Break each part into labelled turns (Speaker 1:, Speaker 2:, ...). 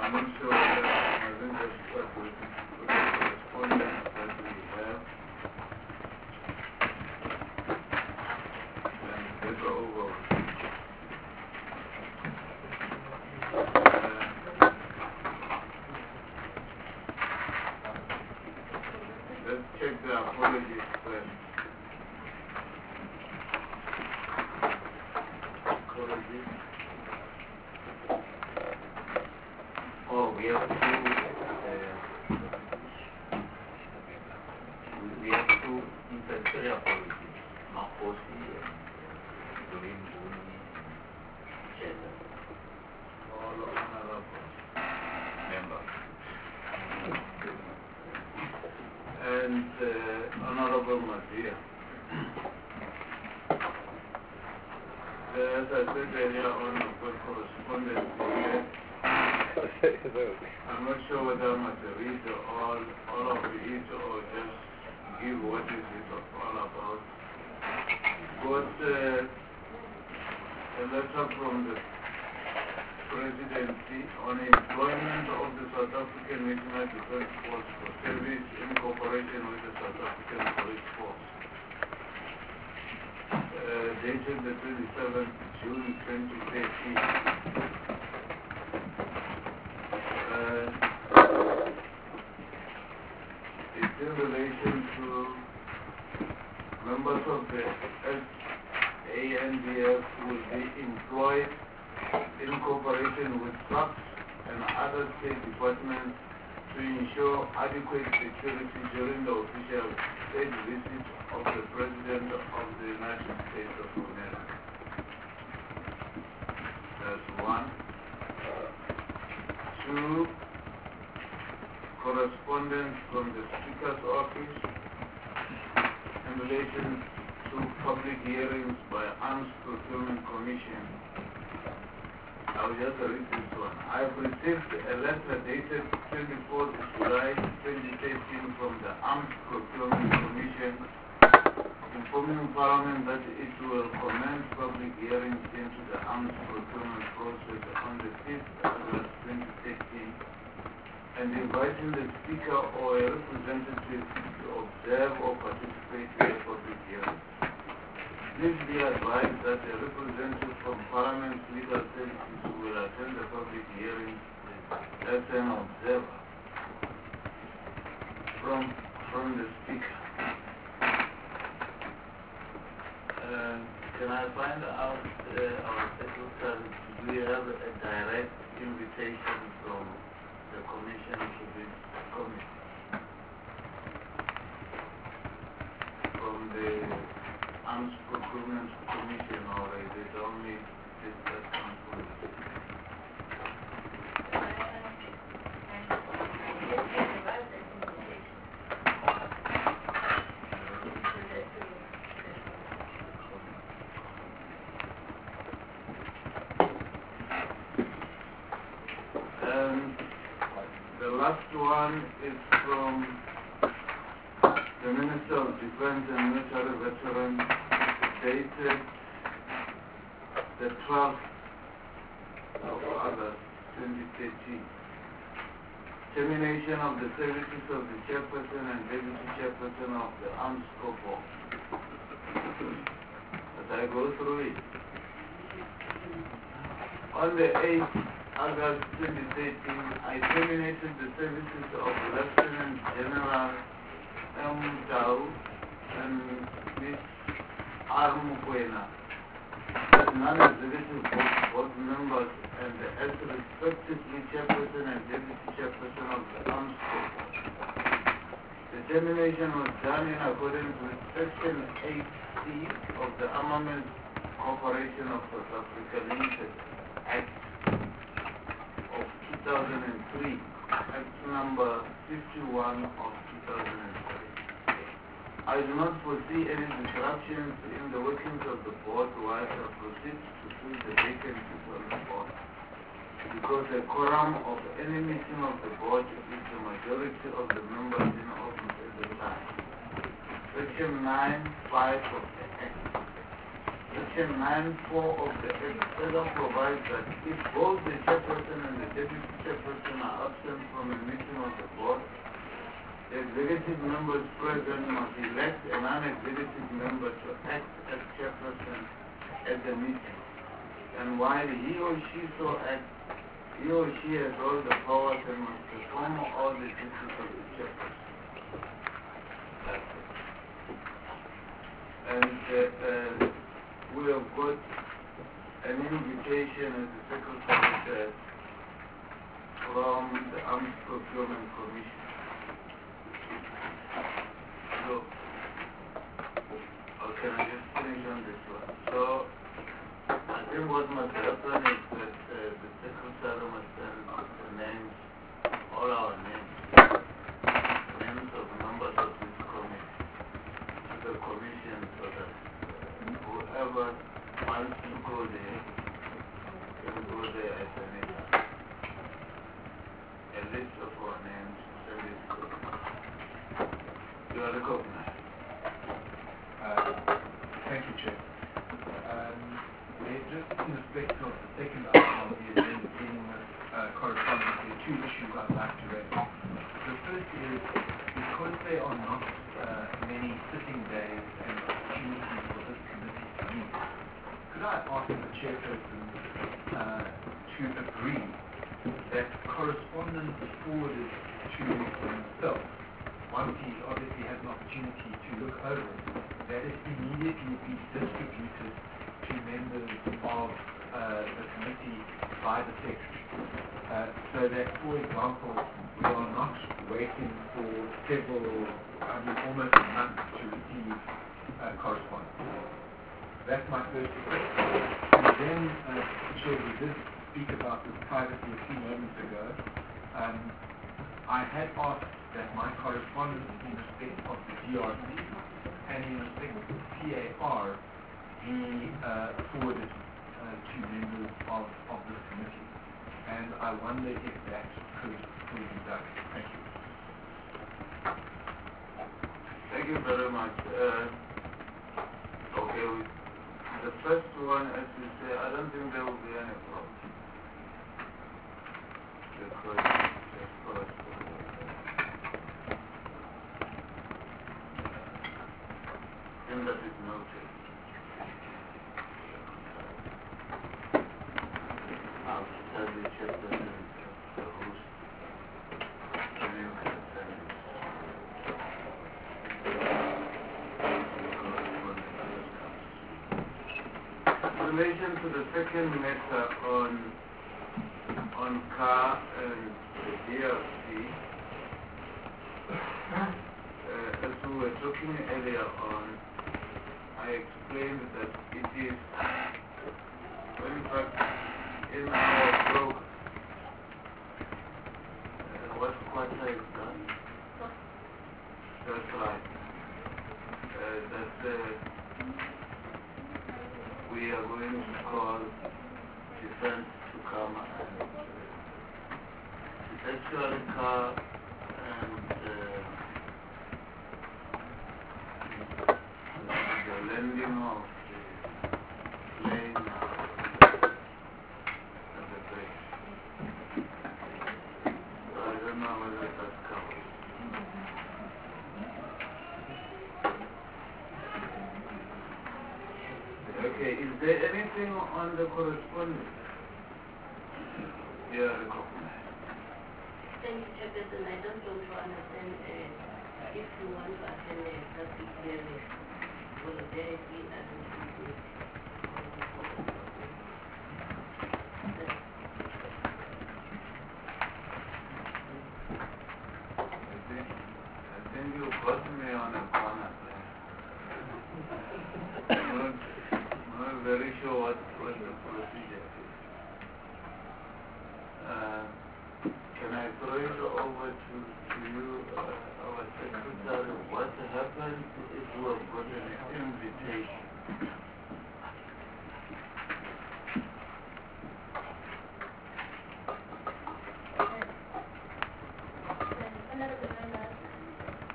Speaker 1: not sure whether I think just start with the correspondence that we have and get over. Let's check the apologies first. Apologies.
Speaker 2: Oh, we have two intercessory apologies, Makosi and Doreen Buni and Chesa.
Speaker 1: All honorable
Speaker 2: Members.
Speaker 1: and Honorable Mazia. As I said earlier on, with correspondence here, I'm not sure whether I must read all of it or just give what is it all about. Got a letter from the Presidency on employment of the South African National Defence Force for service in cooperation with the South African Police Force. Dated the 27th June 2013. It's in relation to members of the SANDF who will be employed in cooperation with SAPS and other state departments to ensure adequate security during the official state visit of the President of the United States of America. That's one. Two, correspondence from the Speaker's office in relation to public hearings by Arms Procurement Commission. I'll just read this one. I've received a letter dated 24th July 2013 from the Arms Procurement Commission informing Parliament that it will commence public hearings into the arms procurement process on the 5th August 2013 and inviting the Speaker or a representative to observe or participate in the public hearing. Please be advised that a representative from Parliament's Legal Services will attend the public hearing as an observer from the Speaker. Can I find out, our Secretary, do we have a direct invitation from the Commission to this committee? From the Arms Procurement Commission, or is it only this that comes from the the last one is from the Minister of Defense and Military Veterans, dated the 12th of August 2013. Termination of the services of the Chairperson and Deputy Chairperson of the Armed Corps. As I go through it, on the 8th August 2013, I terminated the services of Lieutenant General M. Tau and Ms. R. Mukwena as non-executive board members and as respectively Chairperson and Deputy Chairperson of the Armed Corps. The termination was done in accordance with Section 8C of the Armament Corporation of South Africa Limited Act of 2003, Act number 51 of 2003. I do not foresee any disruptions in the workings of the board while I proceed to fill the vacancies on the board, because the quorum of any meeting of the board is the majority of the members in office at the time. Section 9(5) of the Act. section 9.4 of the Act further provides that if both the chairperson and the deputy chairperson are absent from a meeting of the board, the executive members present must elect a non-executive member to act as chairperson at the meeting. And while he or she so acts, he or she has all the powers and must perform all the duties of the chairperson. That's it. And we have got an invitation, as the Secretary said, from the Armed Procurement Commission. So, can I just finish on this one? So, I think what must happen is that the Secretary must send the names, all our names of members of this committee to the commission so that whoever wants to go there can go there as a name. A list of our names, send it to them. You are recognized.
Speaker 3: Thank you, Chair. Just in respect of the second item of the agenda, dealing with correspondence, there are two issues I'd like to raise. The first is, because there are not many sitting days and opportunities for this committee to meet, could I ask the chairperson to agree that correspondence forwarded to himself, once he obviously has an opportunity to look over it, that it immediately be distributed to members of the committee by the secretary, so that, for example, we are not waiting for almost a month to receive correspondence. That's my first request. And then, Chair, we did speak about this privately a few moments ago. I had asked that my correspondence in respect of the DRC and in respect of the PAR be forwarded to members of this committee. And I wonder if that could be done. Thank you.
Speaker 1: Thank you very much. Okay, the first one, as you say, I don't think there will be any problem. Because just correspondence. And that is noted. After the chairperson the host, and you can send it. In relation to the second matter on car and the DRC, as we were talking earlier on, I explained that it is, well, in fact, in our blog, what Quata is done, that's right, that we are going to call defense to come and actually car and the landing of the plane at the base. So I don't know whether that counts. Okay, is there anything on the correspondence? Yeah, recognized.
Speaker 4: Thank you, Chairperson. I just want to understand if you want to attend a public hearing, will there be an increase?
Speaker 1: I think you got me on a corner there. I'm not very sure what the procedure is. Can I throw it over to you, our secretary? What happens if we have got an invitation?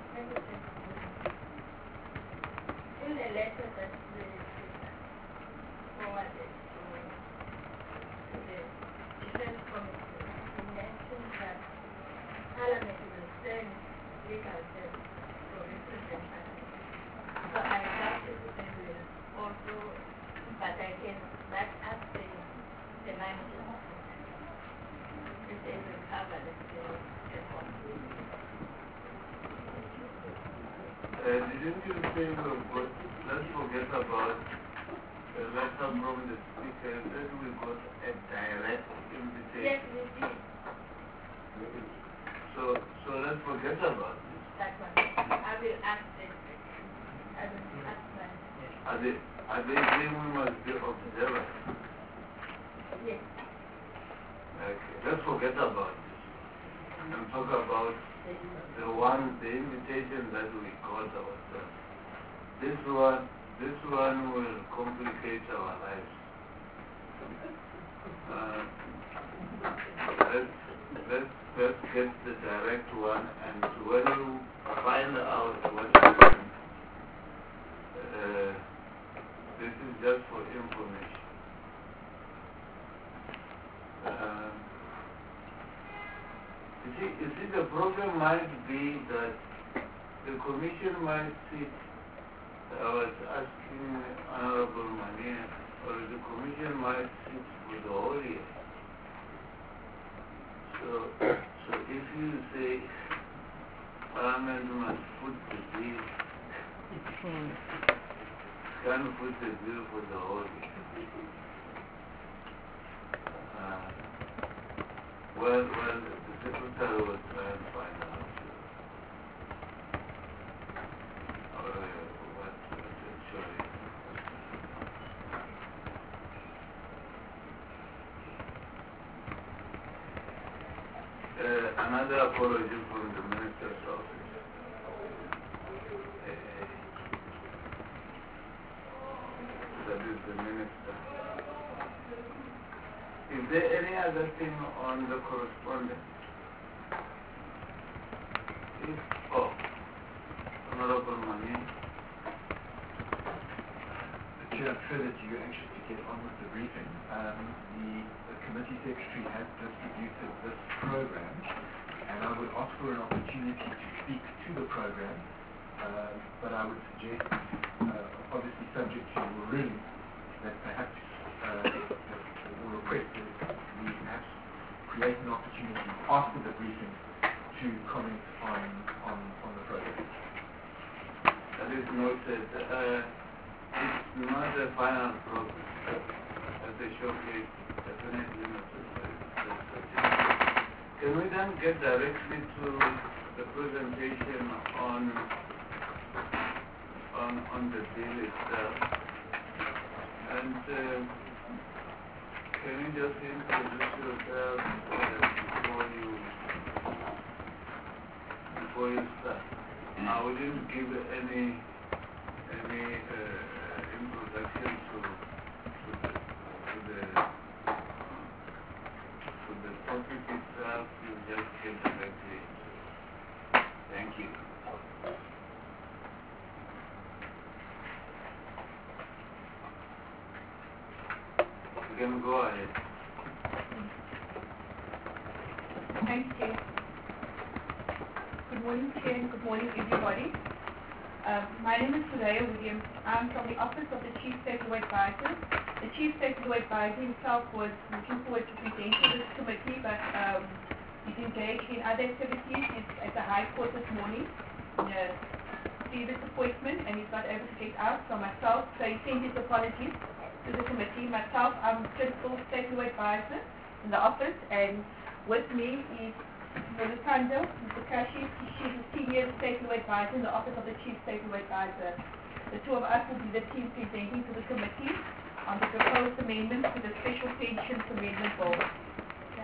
Speaker 4: In the letter that legal service for representative. So I started also, but I can that ask the manager if they will cover the effort.
Speaker 1: Didn't you say let's forget about the letter from the speaker that we got a direct invitation?
Speaker 4: Yes, we did.
Speaker 1: So let's forget about this.
Speaker 4: That one. I will ask them. I will ask them.
Speaker 1: Are they saying we must be observant?
Speaker 4: Yes.
Speaker 1: Okay, let's forget about this and talk about the invitation that we got ourselves. This one will complicate our lives. Let's get the direct one, and when you find out what happened, this is just for information. You see, the problem might be that the commission might sit. I was asking Honorable Mania, or the commission might sit with the whole year. So if you say Parliament must put the bill, can put the bill for the whole year. Well, the secretary was trying to find out what actually. Another apology from the minister's office. That is the minister. Is there any other thing on the correspondence? Honorable Mani.
Speaker 3: Chair, I'm sure that you're anxious to get on with the briefing. The committee secretary has distributed this program, and I would ask for an opportunity to speak to the program, but I would suggest, obviously subject to your ruling, that perhaps or request that we perhaps create an opportunity after the briefing to comment on the program.
Speaker 1: That is noted. It's not a final program. As a showcase, definitely not a Can we then get directly to the presentation on the bill itself? And can you just introduce yourself before you start? I wouldn't give any introduction to the topic itself. You just get directly into it. Thank you. You can go ahead.
Speaker 5: Thanks, Chair. Good morning, Chair, and good morning, everybody. My name is Suraya Williams. I'm from the Office of the Chief State Law Advisor. The Chief State Law Advisor himself was looking forward to presenting this committee, but he's engaged in other activities. He's at the High Court this morning in a previous appointment, and he's not able to get out. So myself, so he sent his apologies to the committee. Myself, I'm Principal State Law Advisor in the office, and with me is Melusanda Mutakashi. She's a Senior State Law Advisor in the Office of the Chief State Law Advisor. The two of us will be the team presenting to the committee on the proposed amendments to the Special Pensions Amendment Bill. Okay.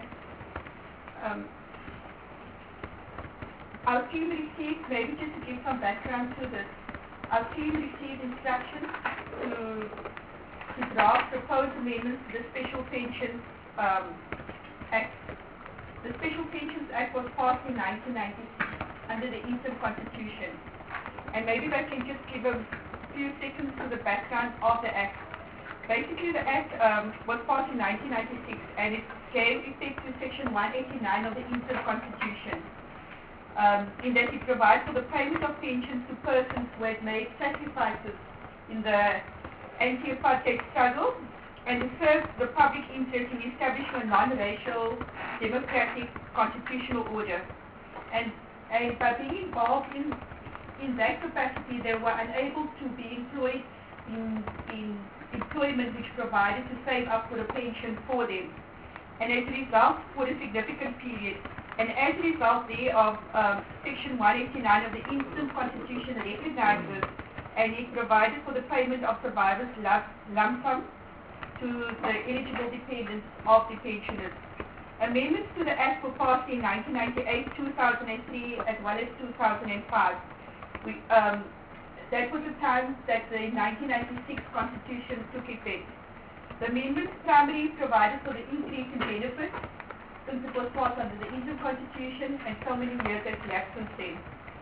Speaker 5: Our team received, maybe just to give some background to this, our team received instructions to draft proposed amendments to the Special Pensions Act. The Special Pensions Act was passed in 1996 under the Interim Constitution. And maybe if I can just give a few seconds to the background of the Act. Basically, the Act was passed in 1996, and it gave effect to Section 189 of the Interim Constitution. in that it provides for the payment of pensions to persons who had made sacrifices in the anti-apartheid struggle and to serve the public interest in establishing a non-racial, democratic, constitutional order. And by being involved in that capacity, they were unable to be employed in employment which provided to save up for a pension for them. And as a result, for a significant period, and as a result thereof, Section 189 of the Instant Constitution recognizes and it provided for the payment of survivors' lump sum to the eligible dependents of the pensioners. Amendments to the Act were passed in 1998, 2003, as well as 2005. That was the time that the 1996 Constitution took effect. The amendments primarily provided for the increase in benefits since it was passed under the Indian Constitution and so many years has elapsed since then.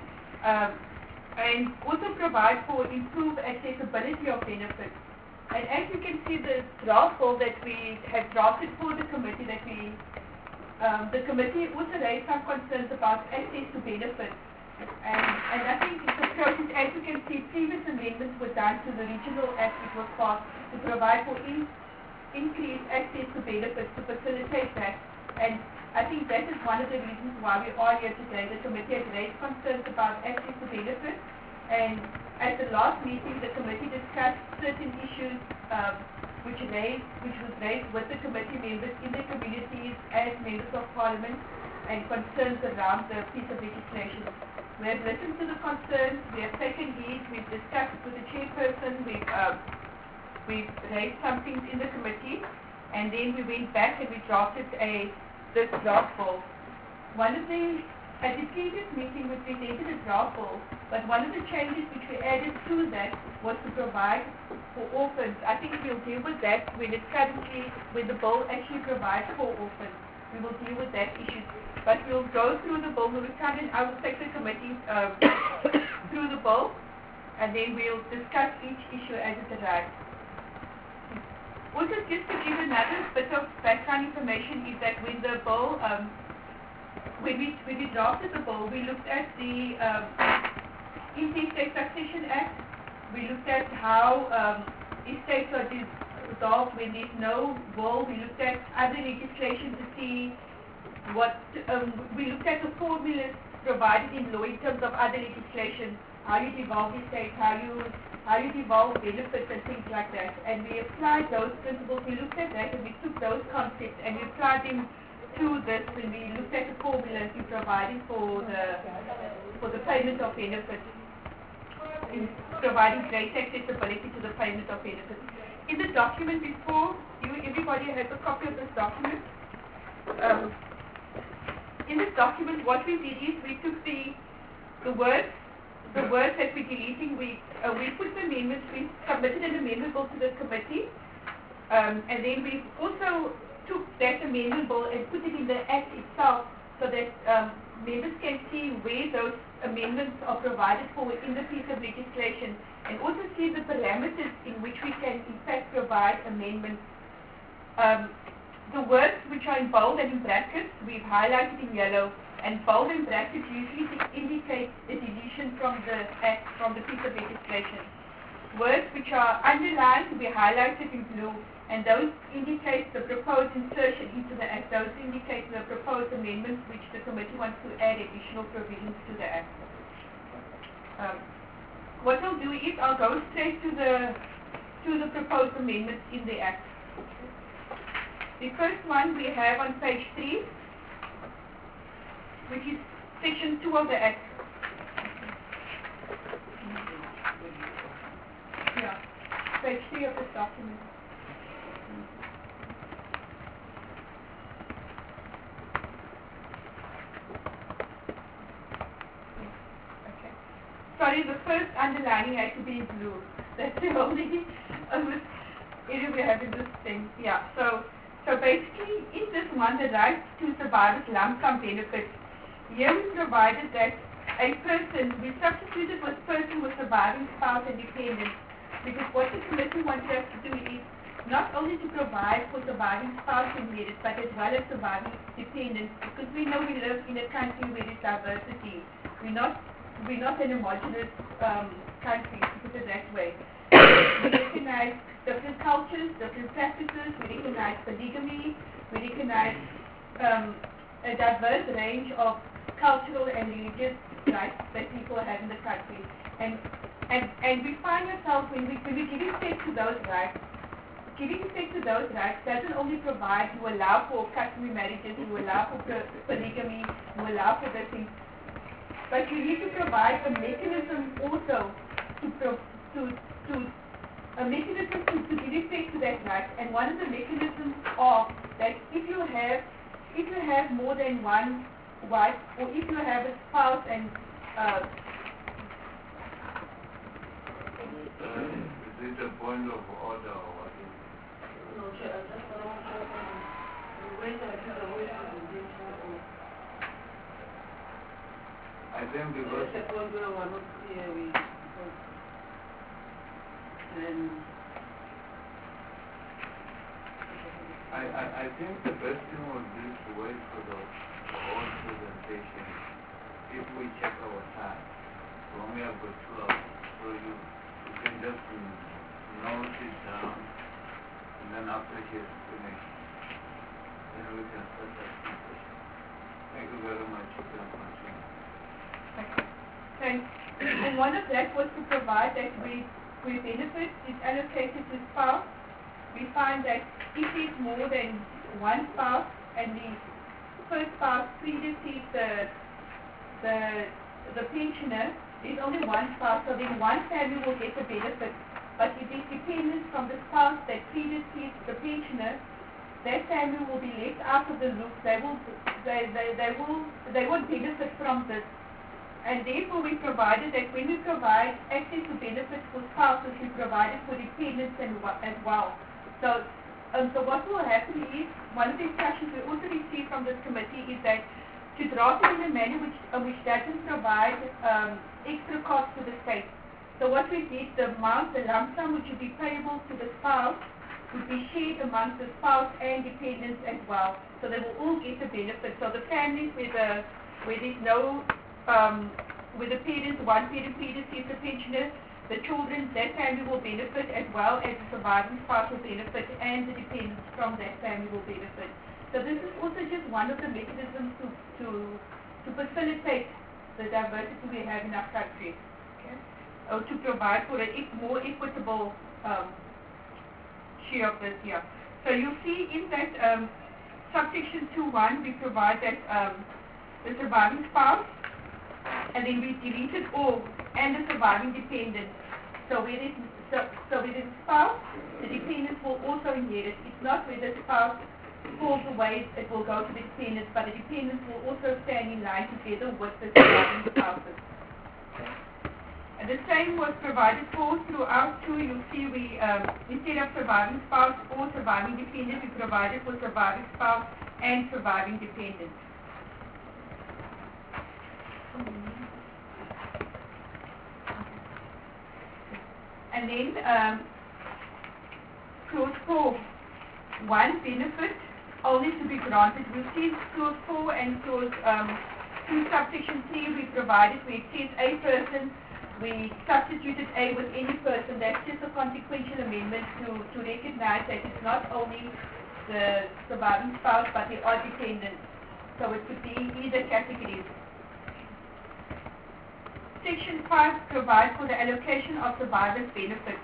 Speaker 5: And also provide for improved accessibility of benefits. And as you can see, the draft bill that we have drafted for the committee, the committee also raised some concerns about access to benefits. And I think it's a process, as you can see, previous amendments were done to the Regional Act which was passed to provide for increased access to benefits to facilitate that. And I think that is one of the reasons why we are here today. The committee has raised concerns about access to benefits, and at the last meeting the committee discussed certain issues which was raised with the committee members in their communities as members of parliament and concerns around the piece of legislation. We have listened to the concerns, we have taken heed, we've discussed with the chairperson, we've raised some things in the committee, and then we went back and we drafted this draft bill. At the previous meeting we presented a draft bill, but one of the changes which we added to that was to provide for orphans. I think we'll deal with that when the bill actually provides for orphans. We will deal with that issue. But we'll go through the bill, I will take the committee through the bill, and then we'll discuss each issue as it arrives. Also, just to give another bit of background information is that when the bill, when we drafted the bill, we looked at the Intestate Succession Act. We looked at how estates are dissolved when there's no will. We looked at other legislation to see we looked at the formulas provided in law in terms of other legislation, how you devolve estates, how you devolve benefits and things like that. And we applied those principles. We looked at that and we took those concepts and we applied them to this when we looked at the formulas we provided for the payment of benefits, in providing great accessibility to the payment of benefits. In the document before you, everybody has a copy of this document. In this document, what we did is we took the words that we're deleting, we put the amendments, we submitted an amendment bill to the committee, and then we also took that amendment bill and put it in the Act itself so that members can see where those amendments are provided for in the piece of legislation, and also see the parameters in which we can in fact provide amendments. The words which are in bold and in brackets, we've highlighted in yellow, and bold and brackets usually indicate the deletion from the Act, from the piece of legislation. Words which are underlined, we highlighted in blue, and those indicate the proposed insertion into the Act. Those indicate the proposed amendments which the committee wants to add additional provisions to the Act. What I'll do is I'll go straight to the proposed amendments in the Act. The first one we have on page 3, which is section 2 of the Act. Yeah, page 3 of this document. Okay. Sorry, the first underlining had to be in blue. That's the only area we have in this thing. Yeah, so basically, in this one, the right to survivors lump sum benefits, here we provided that a person, we substituted with person with surviving spouse and dependent, because what the committee wanted us to do is not only to provide for surviving spouse inheritance, but as well as surviving dependents, because we know we live in a country where there's diversity. We're not an homogeneous country, to put it that way. We recognize different cultures, different practices, we recognize polygamy, we recognize a diverse range of cultural and religious rights that people have in the country. And we find ourselves, when we give effect to those rights, giving effect to those rights doesn't only provide, you allow for customary marriages, you allow for polygamy, you allow for those things, but you need to provide a mechanism also to give effect to that right. And one of the mechanisms are that if you have more than one wife, or if you have a spouse and
Speaker 1: is it a point of order or what is it?
Speaker 6: No, Chair, I just want to the way that is the way to the
Speaker 1: I think because
Speaker 6: the point where we are not clear because then
Speaker 1: I think the best thing would be to wait for the whole presentation if we check our time. We only have got 2 hours, so you can just note it down, and then after she is finished, then we can start that discussion. Thank you very much. You can continue.
Speaker 5: Thanks. And one of that was to provide that where benefit is allocated to spouse, we find that if there's more than one spouse and the first spouse predecedes the pensioner, there's only one spouse, so then one family will get the benefit. But if there's dependence from the spouse that predecedes the pensioner, that family will be left out of the loop. They won't benefit from this. And therefore we provided that when we provide access to benefits for spouses, we provide it for dependents as well. So what will happen is, one of the instructions we also received from this committee is that to draft it in a manner which doesn't provide extra cost to the state. So what we did, the lump sum which would be payable to the spouse would be shared amongst the spouse and dependents as well. So they will all get the benefit. So the families where there's no with the parents, one parent predecedes the pensioner, the children, that family will benefit as well as the surviving spouse will benefit, and the dependents from that family will benefit. So this is also just one of the mechanisms to facilitate the diversity we have in our country, okay? Or to provide for a more equitable share of this here. So you'll see in that subsection 2.1 we provide that the surviving spouse, and then we deleted all, and the surviving dependent. So where there's spouse, the dependents will also inherit. It's not where the spouse falls away, it will go to the dependents, but the dependents will also stand in line together with the surviving spouses. And the same was provided for throughout too. You'll see we, instead of surviving spouse or surviving dependent, we provided for surviving spouse and surviving dependent. And then clause 4, one benefit only to be granted. We'll see clause 4 and clause 2 subsection 3 we provided where it says a person, we substituted a with any person. That's just a consequential amendment to recognize that it's not only the surviving spouse but they are dependents. So it could be either categories. Section 5 provides for the allocation of survivors' benefits.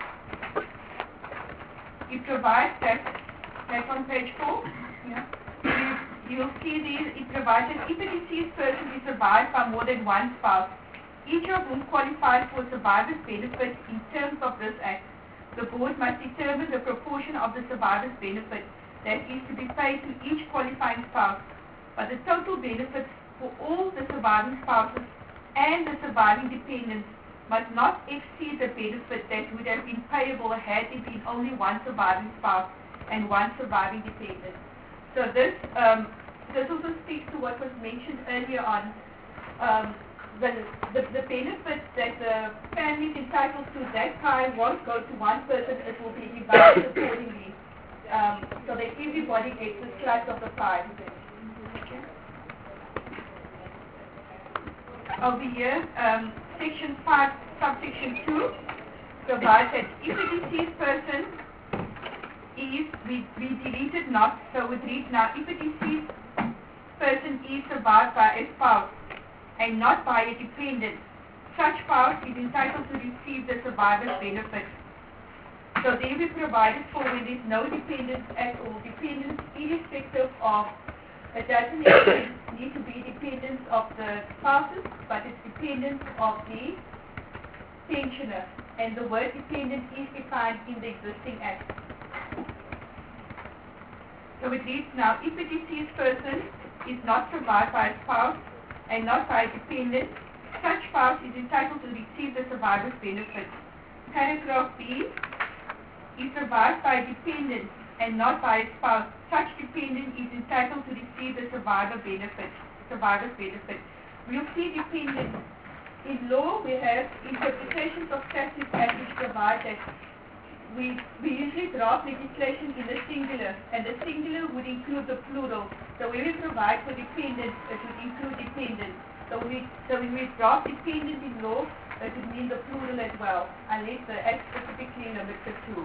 Speaker 5: It provides that on page 4, yeah, you'll see there, it provides that if a deceased person is survived by more than one spouse, each of whom qualifies for survivor's benefit in terms of this act, the board must determine the proportion of the survivor's benefit that is to be paid to each qualifying spouse, but the total benefits for all the surviving spouses and the surviving dependents must not exceed the benefit that would have been payable had there been only one surviving spouse and one surviving dependent. So this also speaks to what was mentioned earlier on. The benefit that the family is entitled to that time won't go to one person, it will be divided accordingly. so that everybody gets a slice of the pie. Over here, section 5, subsection 2 provides that if the deceased person is, we delete it not, so it reads now, if a deceased person is survived by a spouse and not by a dependent, such spouse is entitled to receive the survivor's benefit. So there we provided for when there is no dependence at all, dependence irrespective of, it doesn't need to be dependence of the spouses, but it's dependence of the pensioner. And the word dependent is defined in the existing act. So it reads now, if a deceased person is not survived by a spouse and not by a dependent, such spouse is entitled to receive the survivor's benefit. Paragraph B, is survived by a dependent and not by a spouse, such dependent is entitled to receive the survivor's benefit. We'll see dependent. In law, we have interpretations of statute acts which provide that we usually draft legislation in the singular, and the singular would include the plural. So when we provide for dependent, it would include dependent. So when we draft dependent in law, it would mean the plural as well, unless the act specifically limits it to.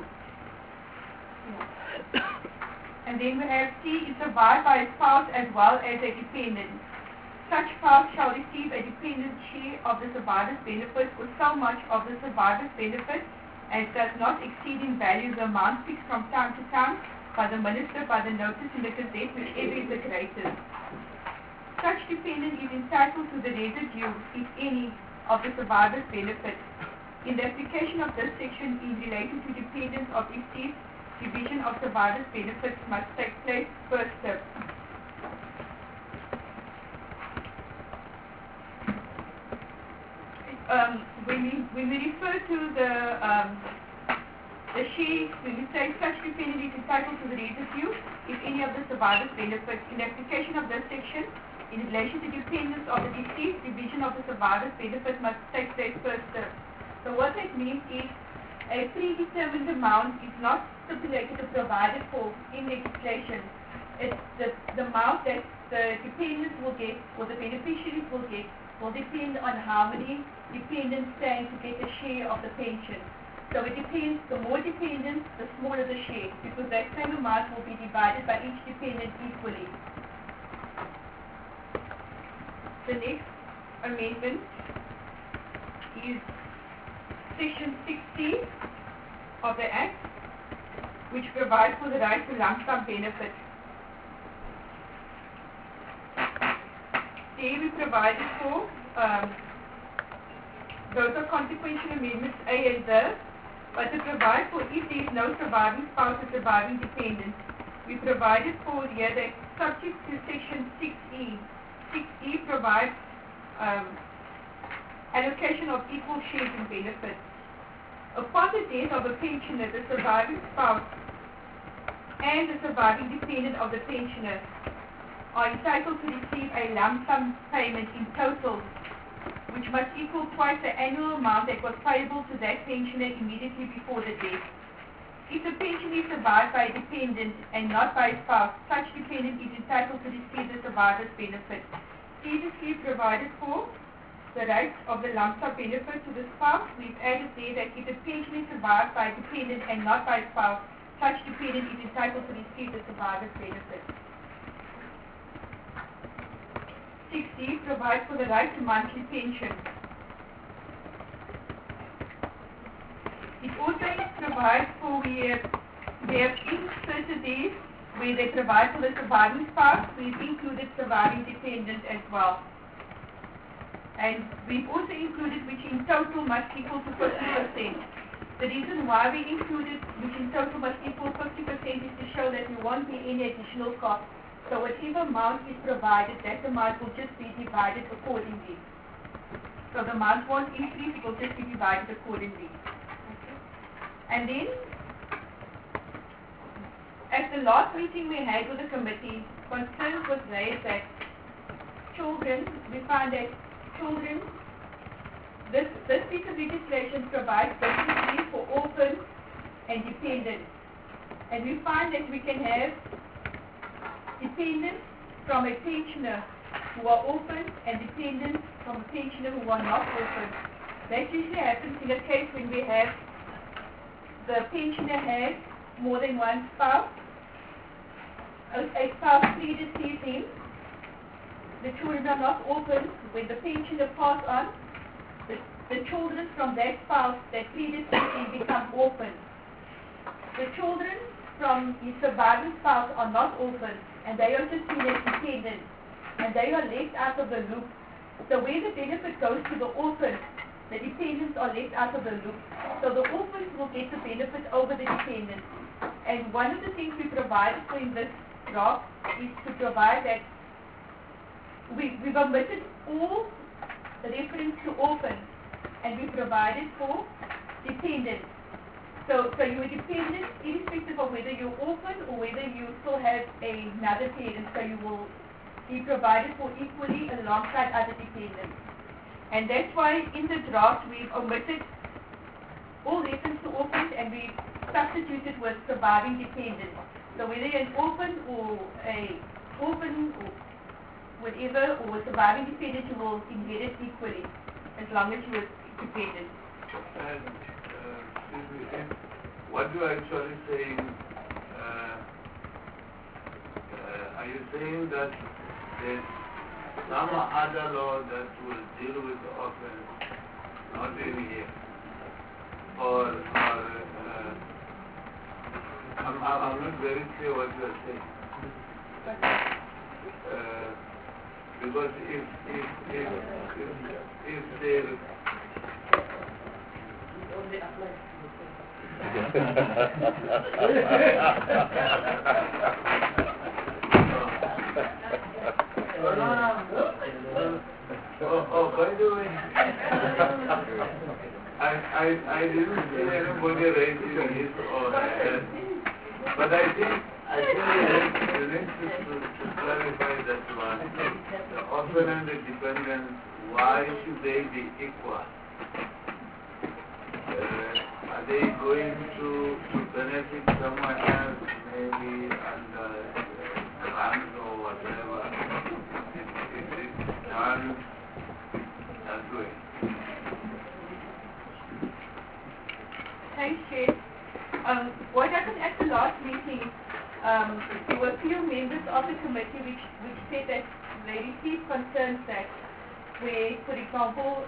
Speaker 5: And then we have C is survived by a spouse as well as a dependent. Such spouse shall receive a dependent share of the survivor's benefit or so much of the survivor's benefit as does not exceed in value the amount fixed from time to time by the minister by the notice in the Gazette whichever is the greatest. Such dependent is entitled to the residue, if any, of the survivor's benefit. In the application of this section in relation to dependents of deceased, division of survivor's benefits must take place first step. When we refer to the share, when we say such dependent is entitled to the residue, if any of the survivor's benefits, in the application of this section, in relation to dependents of the deceased, division of the survivor's benefit must take place first step. So what that means is a predetermined amount is not stipulated or provided for in legislation. It's the amount that the dependents will get or the beneficiaries will get will depend on how many dependents stand to get a share of the pension. So it depends, the more dependents, the smaller the share, because that same amount will be divided by each dependent equally. The next amendment is Section 60 of the Act, which provides for the right to lump sum benefit. There we provided for, those are consequential amendments A and B, but to provide for if there is no surviving spouse or surviving dependent, we provided for here that subject to Section 6E. 6E provides allocation of equal shares in benefits. Upon the death of a pensioner, the surviving spouse and the surviving dependent of the pensioner are entitled to receive a lump sum payment in total, which must equal twice the annual amount that was payable to that pensioner immediately before the death. If the pension is survived by a dependent and not by a spouse, such dependent is entitled to receive the survivor's benefit. Previously provided for the right of the lump sum benefit to the spouse, we've added there that if the pension is survived by a dependent and not by a spouse, such dependent is entitled to receive the survivor's benefit. 60 provides for the right to monthly pension. It also provides for we have inserted these where they provide for the surviving spouse, we've included surviving dependent as well. And we've also included which in total must equal to 50%. The reason why we included which in total must equal 50% is to show that there won't be any additional cost. So whatever amount is provided, that amount will just be divided accordingly. So the amount won't increase, it will just be divided accordingly. Okay. And then, at the last meeting we had with the committee, concerns was raised that children, we find that children, this piece of legislation provides basically for orphans and dependents. And we find that we can have dependents from a pensioner who are orphan and dependents from a pensioner who are not orphan. That usually happens in a case when we have the pensioner has more than one spouse. A spouse predeceased him. The children are not orphans. When the pensioner passes on, the children from that spouse that predeceased him become orphans. The children from his surviving spouse are not orphans, and they are just seen as dependents, and they are left out of the loop. So where the benefit goes to the orphans, the dependents are left out of the loop. So the orphans will get the benefit over the dependents. And one of the things we provided for in this draft is to provide that we've omitted all reference to orphans, and we provided for dependents. So you are dependent irrespective of whether you're orphan or whether you still have another parent, so you will be provided for equally alongside other dependents. And that's why in the draft we've omitted all reference to orphans and we've substituted with surviving dependents. So whether you're an orphan or a orphan or whatever, or a surviving dependent, you will inherit equally as long as you're dependent.
Speaker 1: And what you are actually saying, are you saying that there's some other law that will deal with the orphans, not in here? Or I'm not very clear what you are saying. Because if they by the way, I didn't see anybody raising his or her hand, but I think you need to clarify that one. The orphan and the dependent, why should they be equal? Are they going to benefit someone else, maybe under grant or whatever? If it's done that way.
Speaker 5: Thanks, Jay. What happened at the last meeting, there were a few members of the committee which said that they received concerns that where, for example,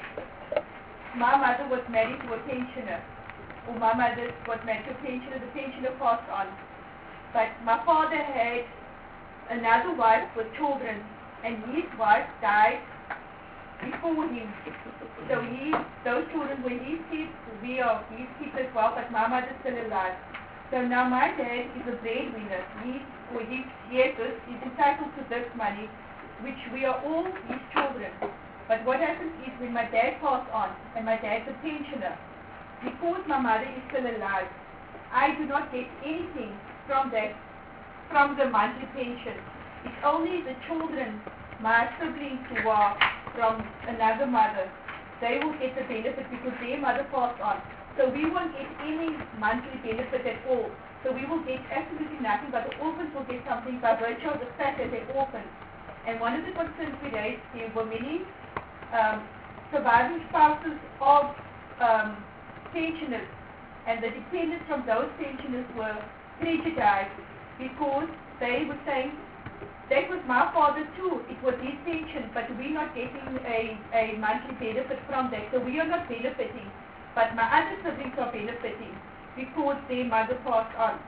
Speaker 5: my mother was married to a pensioner, or my mother was married to a pensioner, the pensioner passed on. But my father had another wife with children, and his wife died before him. So those children were his kids, we are his kids as well, but my mother's still alive. So now my dad is a breadwinner. He's entitled to this money, which we are all his children. But what happens is when my dad passed on, and my dad's a pensioner, because my mother is still alive, I do not get anything from the monthly pension. It's only the children, my siblings who are from another mother, they will get the benefit because their mother passed on. So we won't get any monthly benefit at all. So we will get absolutely nothing, but the orphans will get something by virtue of the fact that they're orphans. And one of the concerns we raised, there were many surviving spouses of pensioners, and the dependents from those pensioners were prejudiced because they were saying, that was my father too, it was his pension, but we're not getting a monthly benefit from that, so we are not benefiting. But my other siblings are benefiting because their mother passed on.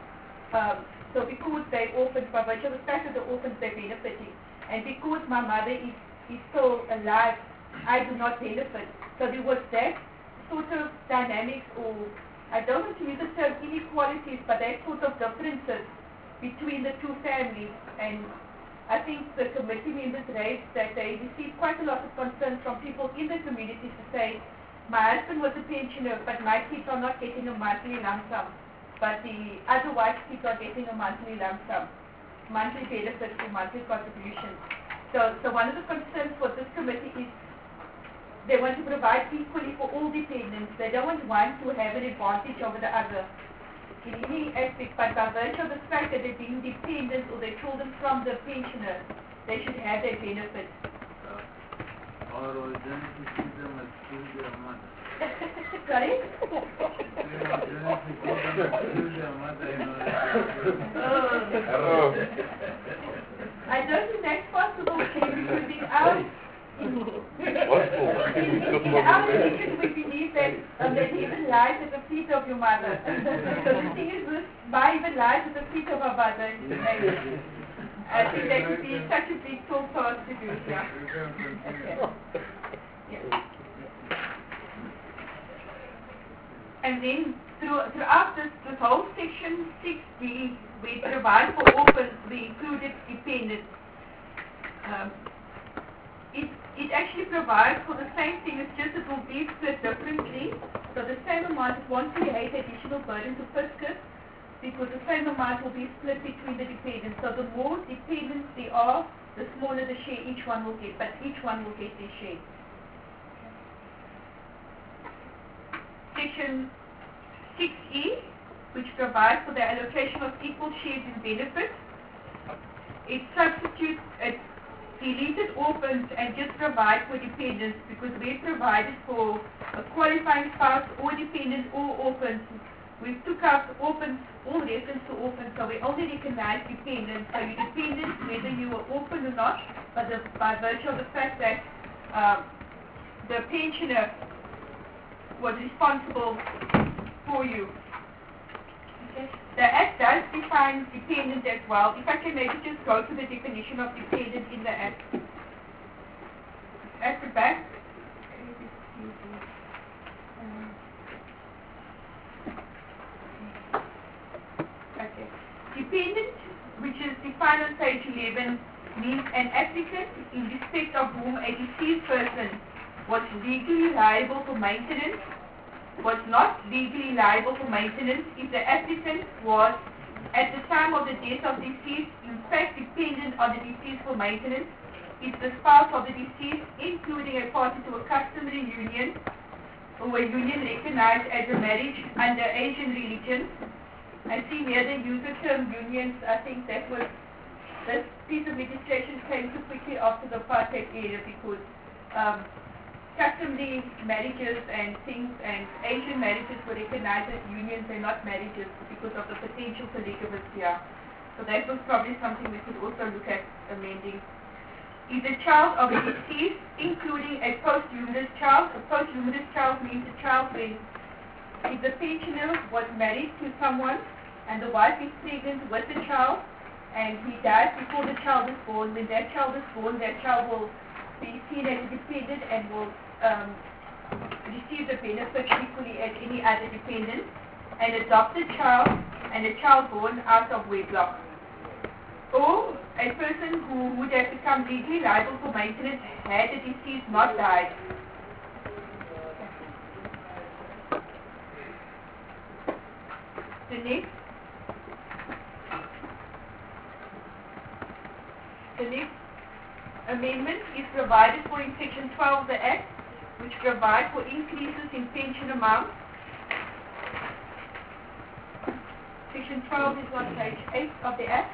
Speaker 5: So because they're orphans, by virtue of the fact that the orphans, they're benefiting. And because my mother is still alive, I do not benefit. So there was that sort of dynamics, or I don't want to use the term inequalities, but that sort of differences between the two families. And I think the committee members raised that they received quite a lot of concerns from people in the community to say, my husband was a pensioner, but my kids are not getting a monthly lump sum. But the other wife's kids are getting a monthly lump sum, monthly benefits or monthly contributions. So one of the concerns for this committee is they want to provide equally for all dependents. They don't want one to have an advantage over the other. in any aspect, but by virtue of the fact that they're being dependent or they're children from the pensioner, they should have their benefit.
Speaker 1: Or Genesis give them a kill their mother.
Speaker 5: Sorry?
Speaker 1: Genesis give them a kill their mother in order to
Speaker 5: I don't think that's possible, because in our religion we believe that that even lies at the feet of your mother. So the thing is, this by even lies at the feet of our mother. And I think that would be such a big talk for us to do. Yeah. Okay. Yeah. And then throughout this whole section 6D, we provide for orphans, we included dependents. It actually provides for the same thing, it's just it will be split differently. So the same amount, it won't create additional burden to fiscus, because the same amount will be split between the dependents. So the more dependents there are, the smaller the share each one will get, but each one will get their share. Section 6E, which provides for the allocation of equal shares in benefits. It substitutes, it deleted orphans and just provide for dependents, because we provided for a qualifying spouse or dependent or orphans. We took out orphans, all reference to orphans, so we only recognize dependents. So you're dependent whether you are orphan or not, but by virtue of the fact that the pensioner was responsible for you. Okay. The Act does define dependent as well. If I can maybe just go to the definition of dependent in the Act. At the back. Okay. Dependent, which is defined on page 11, means an applicant in respect of whom a deceased person was legally liable for maintenance, was not legally liable for maintenance if the applicant was, at the time of the death of the deceased, in fact dependent on the deceased for maintenance, if the spouse of the deceased, including a party to a customary union, or a union recognized as a marriage under Asian religion. I see here they use the term unions. I think that was, this piece of legislation came too quickly after the apartheid era, because customary marriages and things and Asian marriages were recognized as unions and not marriages because of the potential for polygamous here. So that was probably something we could also look at amending. Is a child of a deceased, including a posthumous child. A posthumous child means a child when, if the pensioner was married to someone and the wife is pregnant with the child and he dies before the child is born, when that child is born, that child will be seen as a dependent and will receive the benefit equally as any other dependent. An adopted child and a child born out of wedlock. Or a person who would have become legally liable for maintenance had the deceased not died. The next amendment is provided for in Section 12 of the Act, which provides for increases in pension amounts. Section 12 is on page 8 of the Act.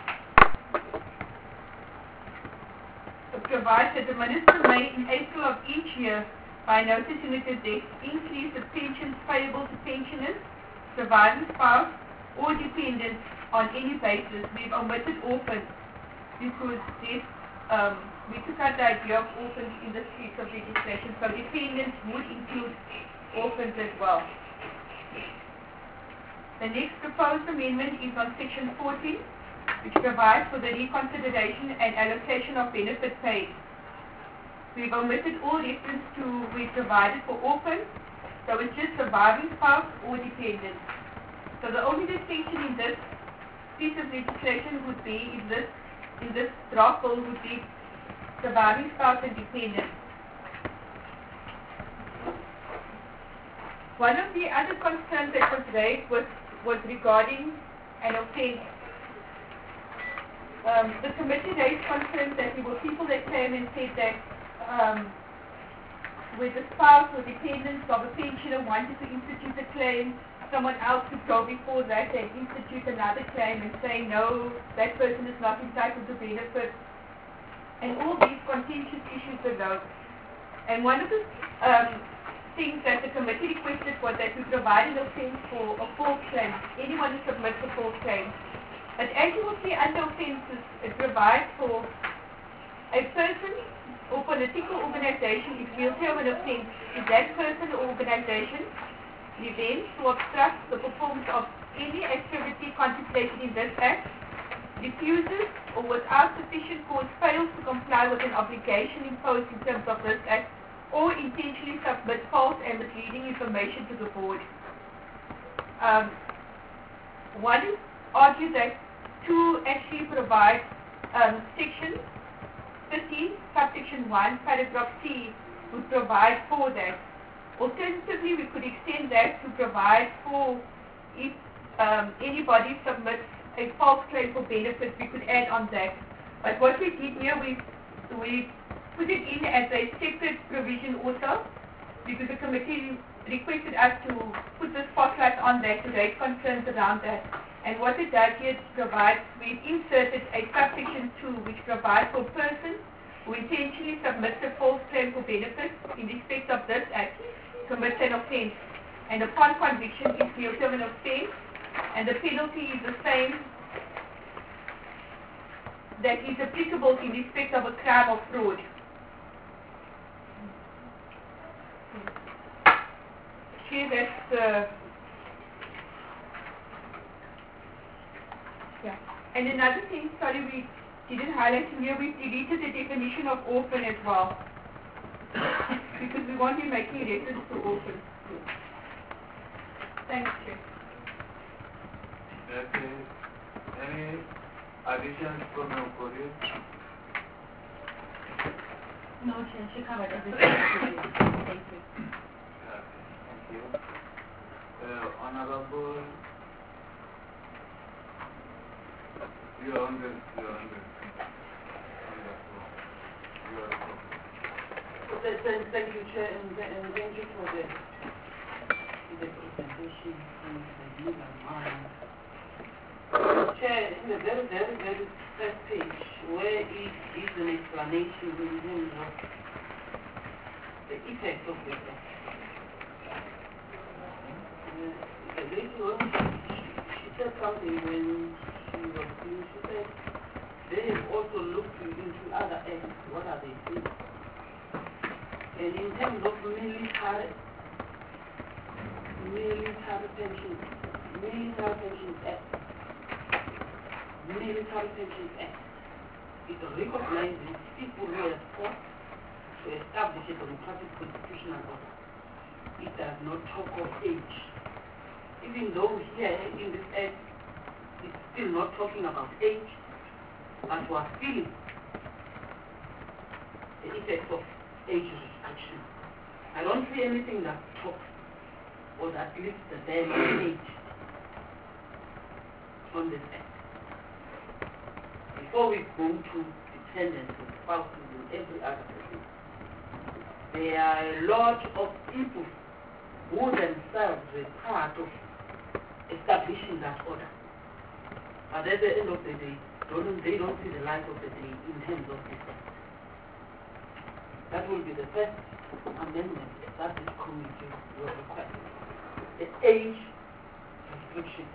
Speaker 5: It provides that the Minister may, in April of each year, by notice in the Gazette, increase the pensions payable to pensioners, surviving spouse, or dependents on any basis. We've omitted orphans because we took out the idea of orphans in this piece of legislation, so dependents would include orphans as well. The next proposed amendment is on Section 14, which provides for the reconsideration and allocation of benefit paid. We've omitted all reference to we provided for orphans, so it's just surviving spouse or dependent. So the only distinction in this piece of legislation would be, in this draft bill, would be surviving spouse and dependent. One of the other concerns that was raised was regarding an offence. The committee raised concerns that there were people that came and said that where the spouse or dependents of a pensioner wanted to institute a claim someone else could go before that and institute another claim and say, no, that person is not entitled to benefit. And all these contentious issues arose. And one of the things that the committee requested was that we provide an offence for a false claim. Anyone who submits a false claim. But as you will see under offences, it provides for a person or political organization is guilty of an offence if that person or organization prevents or obstructs the performance of any activity contemplated in this act, refuses or without sufficient cause fails to comply with an obligation imposed in terms of this act, or intentionally submit false and misleading information to the board. One argued that 2 actually provides section 13, subsection 1, paragraph C would provide for that. Alternatively, we could extend that to provide for if anybody submits a false claim for benefit, we could add on that. But what we did here, we put it in as a separate provision also, because the committee requested us to put the spotlight on that to raise concerns around that. And what it does here provides, we've inserted a subsection 2 which provides for a person who intentionally submits a false claim for benefit in respect of this act, commits an offence, and upon conviction is guilty of an offence, and the penalty is the same that is applicable in respect of a crime or fraud. Okay, that's yeah. And another thing, sorry, we didn't highlight here, we deleted the definition of orphan as well. Because we won't be making reference to orphan. Thanks, Chair.
Speaker 1: Okay. Any additions from your colleague?
Speaker 6: No, Chair, she covered everything. Thank you.
Speaker 1: Thank you. Honorable, you are on the
Speaker 6: Thank you, Chair, and thank you for the presentation and the view of mine. Chair, in the very first page, where it is an explanation in terms of the effect of the act. She said something when she was doing, she said, they have also looked into other acts. What are they saying? And in terms of military pensions act, it recognizes people who have fought to establish a democratic constitutional order. It does not talk of age. Even though here in this act, it's still not talking about age, but we are feeling the effect of age restriction. I don't see anything that talks or that lists the ban on age on this act. Before we go to dependents and spouses and every other person, there are a lot of people who themselves were part of establishing that order. But at the end of the day, they don't see the light of the day in terms of this act. That will be the first amendment that this committee will request. The age restriction.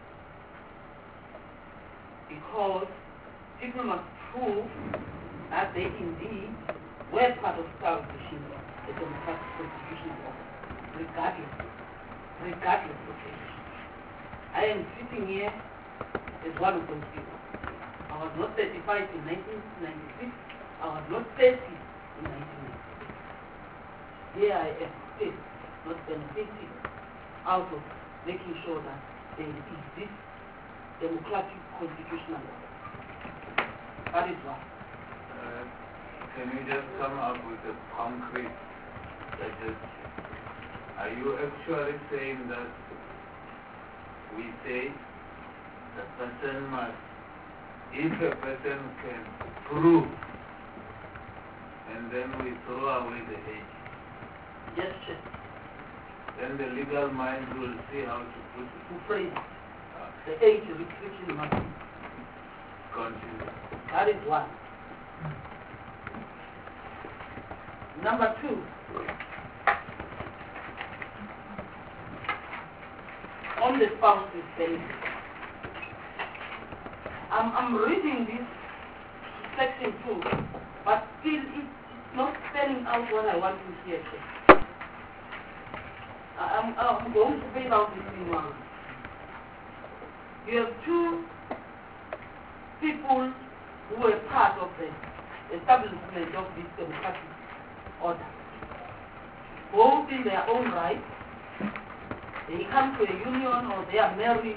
Speaker 6: Because people must prove that they indeed were part of establishing the democratic constitutional order, regardless of age. I am sitting here as one of those people. I was not 35 in 1996. I was not 30 in 1996. Here I am still not benefiting out of making sure that there is this democratic constitutional order. That is why.
Speaker 1: Can you just come up with a concrete suggestion? Are you actually saying that we say the person must, if a person can prove, and then we throw away the age?
Speaker 6: Yes, sir.
Speaker 1: Then the legal mind will see how to put it.
Speaker 6: to phrase the age restriction must be.
Speaker 1: Continue.
Speaker 6: That is one. Number two, on the spouse's benefit. I'm reading this section 2, but still it's not spelling out what I want to hear. I'm going to spell out this in one. You have two people who were part of the establishment of this democratic order, both in their own right. They come to a union or they are married,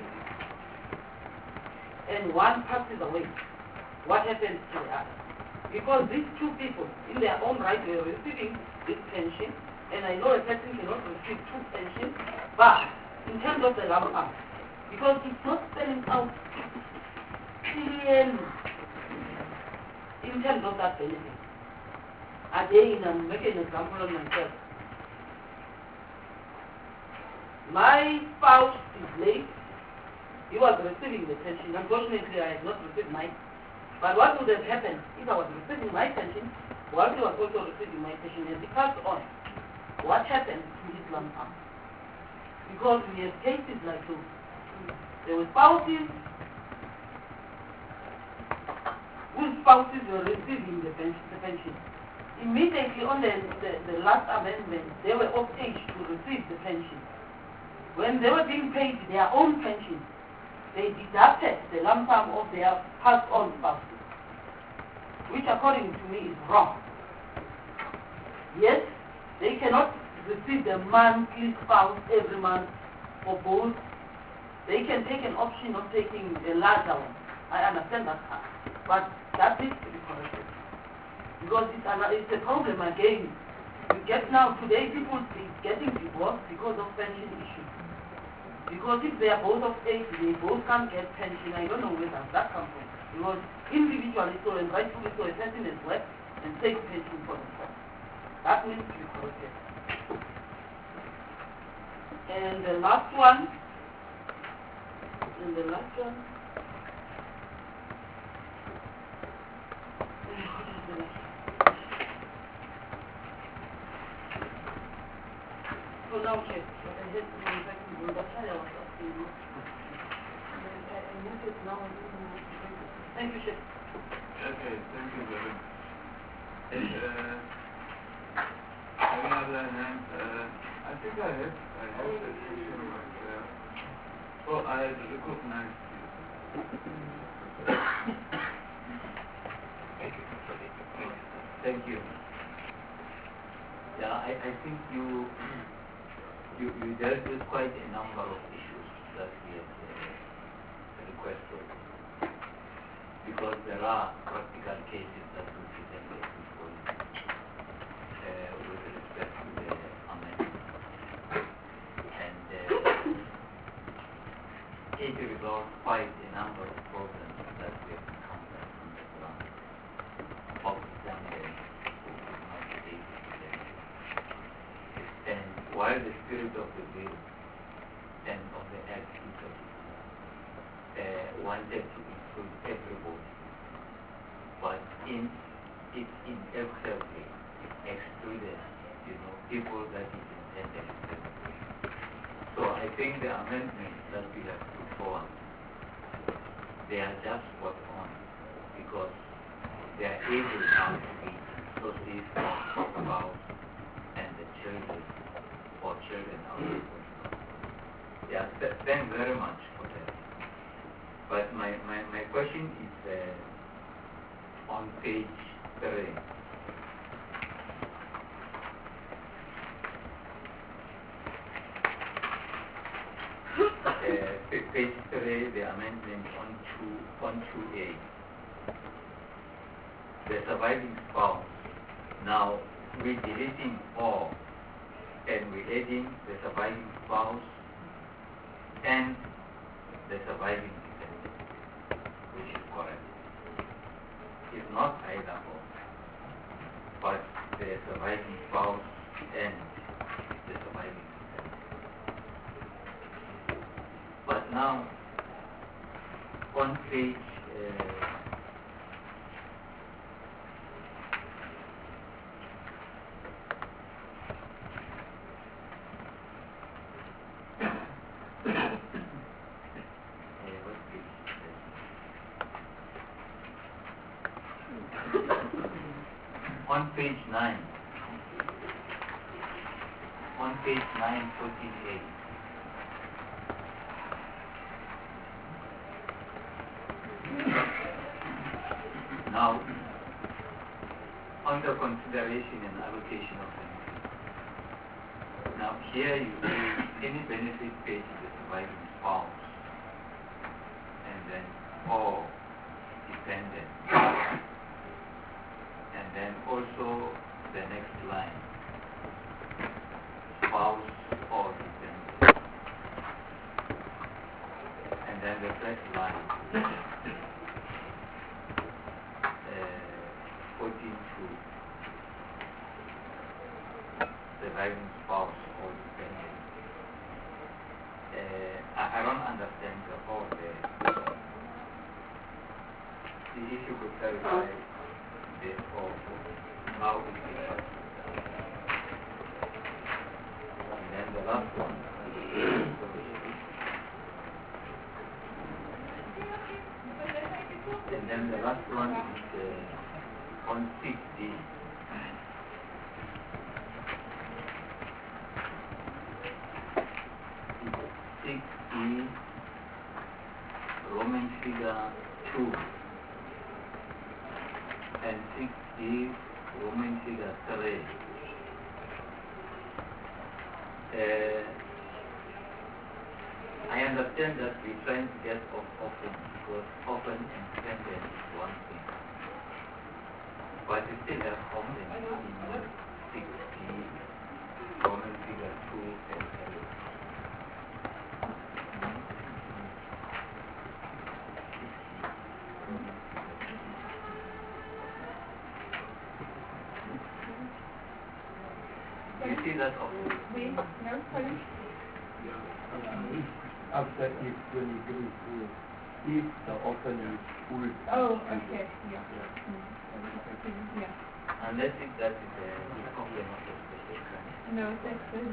Speaker 6: and one passes away. What happens to the other? Because these two people, in their own right, were receiving this pension, and I know a person cannot receive two pensions, but in terms of the lump sum, because it's not spelling out clearly in terms of that benefit. Again, I'm making an example of myself. My spouse is late. He was receiving the pension. Unfortunately, I had not received mine. But what would have happened if I was receiving my pension while he was also receiving my pension? As he passed on, what happened to his lump sum? Because we have cases like those. There were spouses whose spouses were receiving the pension. Immediately on the last amendment, they were of age to receive the pension. When they were being paid their own pension, they deducted the lump sum of their passed-on spouses, which according to me is wrong. Yes, they cannot receive the monthly spouse every month for both. They can take an option of taking a larger one. I understand that part. But that needs to be corrected. Because it's a problem again. You get now, today people getting divorced because of pension issues. Because if they are both of age, they both can't get pension. I don't know where does that come from. Because individually so and rightfully so, a person has worked and takes pension for themselves. That needs to be corrected. And the last one, so now check. Thank you, Chef.
Speaker 1: Okay, thank you very much. Any other hand? I think I have the question myself. Oh, I recognize you.
Speaker 2: Thank you. Yeah, I think you dealt with quite a number of issues that we have requested, because there are practical cases that we presented before with respect to the amendment. And it resolves quite a number of problems that we have encountered on the ground of examining and while the spirit of the bill and of the act wanted to include everybody, but in its inexorably excluded, people that it intended to benefit. So I think the amendments that we have put forward, they are just spot on, because they are able now to be sources of spouse and the children or children out of control. Yeah, thanks very much for that. But my question is on page 3. Page 3, the amendment on 2A. The surviving spouse. Now, we're deleting all, and we're adding the surviving spouse and the surviving dependent, which is correct. It's not either or, but the surviving spouse and the surviving dependent. Now, on page what page is this? On page 9. On page 948. Now, under consideration and allocation of benefits. Now, here you see any benefit paid to the surviving spouse, and then or dependent, and then also the next line, spouse or dependent, and then the first line. 14.2, surviving spouse or dependent. I don't understand the whole there. See if you could clarify this or how it is. And then the last one. And then the last one is on 6D. Roman figure 2 and 6D Roman figure 3. I understand that we're trying to get off often because often and dependent is one thing. But we still have often in 6D Roman figure 2 and 3. You see that often?
Speaker 5: Wait, no, sorry.
Speaker 3: After if when you go through, if the often is full.
Speaker 5: Oh, okay, yeah. Yeah.
Speaker 2: Unless if that is a complaint of the special kind.
Speaker 5: No, that's good.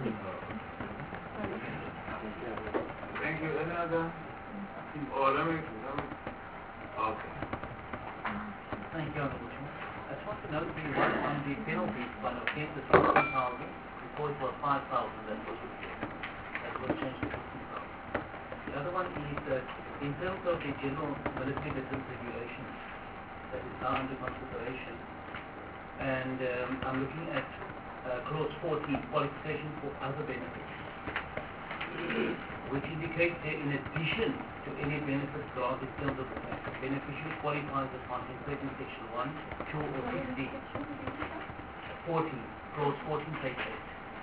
Speaker 1: Thank you. Any other? Oh, let me. Okay.
Speaker 7: Thank you, Honorable Chairman. I just want to note the one on the penalties for an offence is 15,000. Before it was 5,000, that was reduced. That was changed to 15,000. The other one is that in terms of the general military business regulations that is now under consideration, and I'm looking at clause 14, qualification for other benefits, which indicates that in addition to any benefits granted in terms of the beneficiary qualifies as contemplated in section 1, 2 or 6D. 14, clause 14, page 8.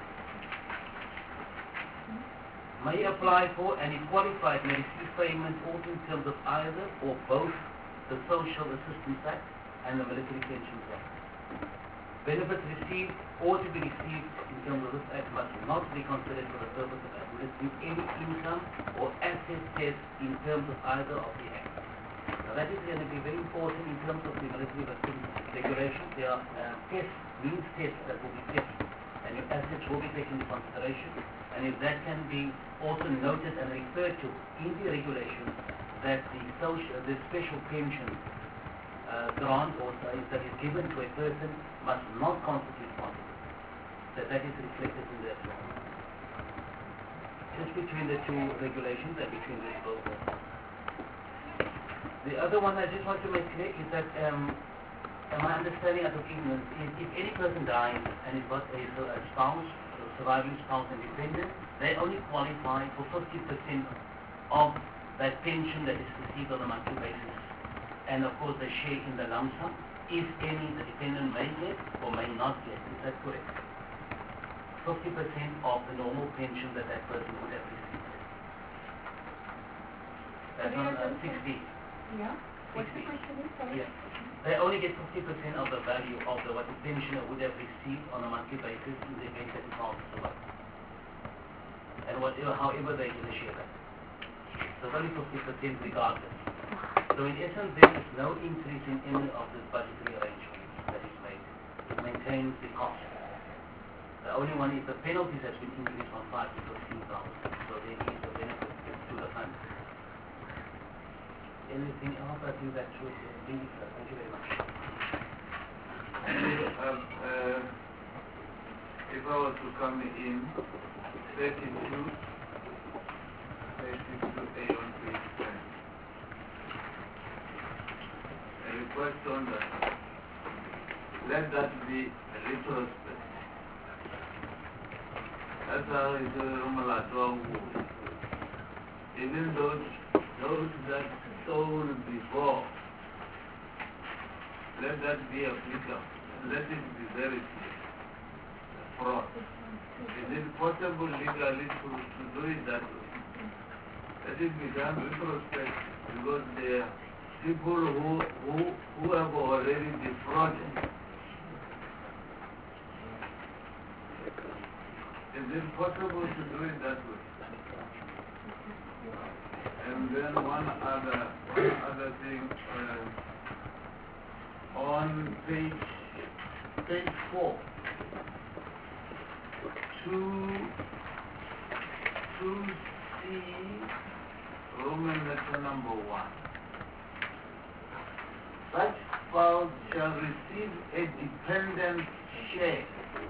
Speaker 7: May apply for and if qualified may receive payment also in terms of either or both the Social Assistance Act and the Military Pensions Act. Benefits received or to be received in terms of this act must not be considered for the purpose of administering any income or asset test in terms of either of the acts. Now that is going to be very important in terms of the military regulations. There are means tests that will be tested and your assets will be taken into consideration. And if that can be also noted and referred to in the regulations that the special pension grant or that is given to a person must not constitute quantity. That is reflected in that law. Just between the two regulations and between the both. The other one I just want to make clear is that my understanding out of ignorance is if any person dies and is got a spouse, surviving spouse and dependent, they only qualify for 50% of that pension that is received on a monthly basis. And of course they share in the lump sum, if any the dependent may get or may not get. Is that correct? 50% of the normal pension that that person would have received. That's on 60.
Speaker 5: Yeah. What's the
Speaker 7: 60.
Speaker 5: question? Sorry.
Speaker 7: Yeah. They only get 50% of the value of what the pensioner would have received on a monthly basis in the event that he passes away. And however they share that. So it's only 50% regardless. So in essence, there is no increase in any of the budgetary arrangements that is made. It maintains the cost. The only one is the penalties has been increased from 5 to 15,000. So there is a benefit to the fund. Anything else? I think that should be it. Thank you very much.
Speaker 1: If I were to come in 32A on page 10, a request on that, let that be retrospect. That's how it is. Even those that sold before, let that be applicable. Let it be very clear. Fraud. Is it possible legally to do it that way? Let it be done retrospect, because there are people who have already defrauded. Is it possible to do it that way? And then one other thing, on page 4, 2C, Roman letter number 1. Such spouse shall receive a dependent share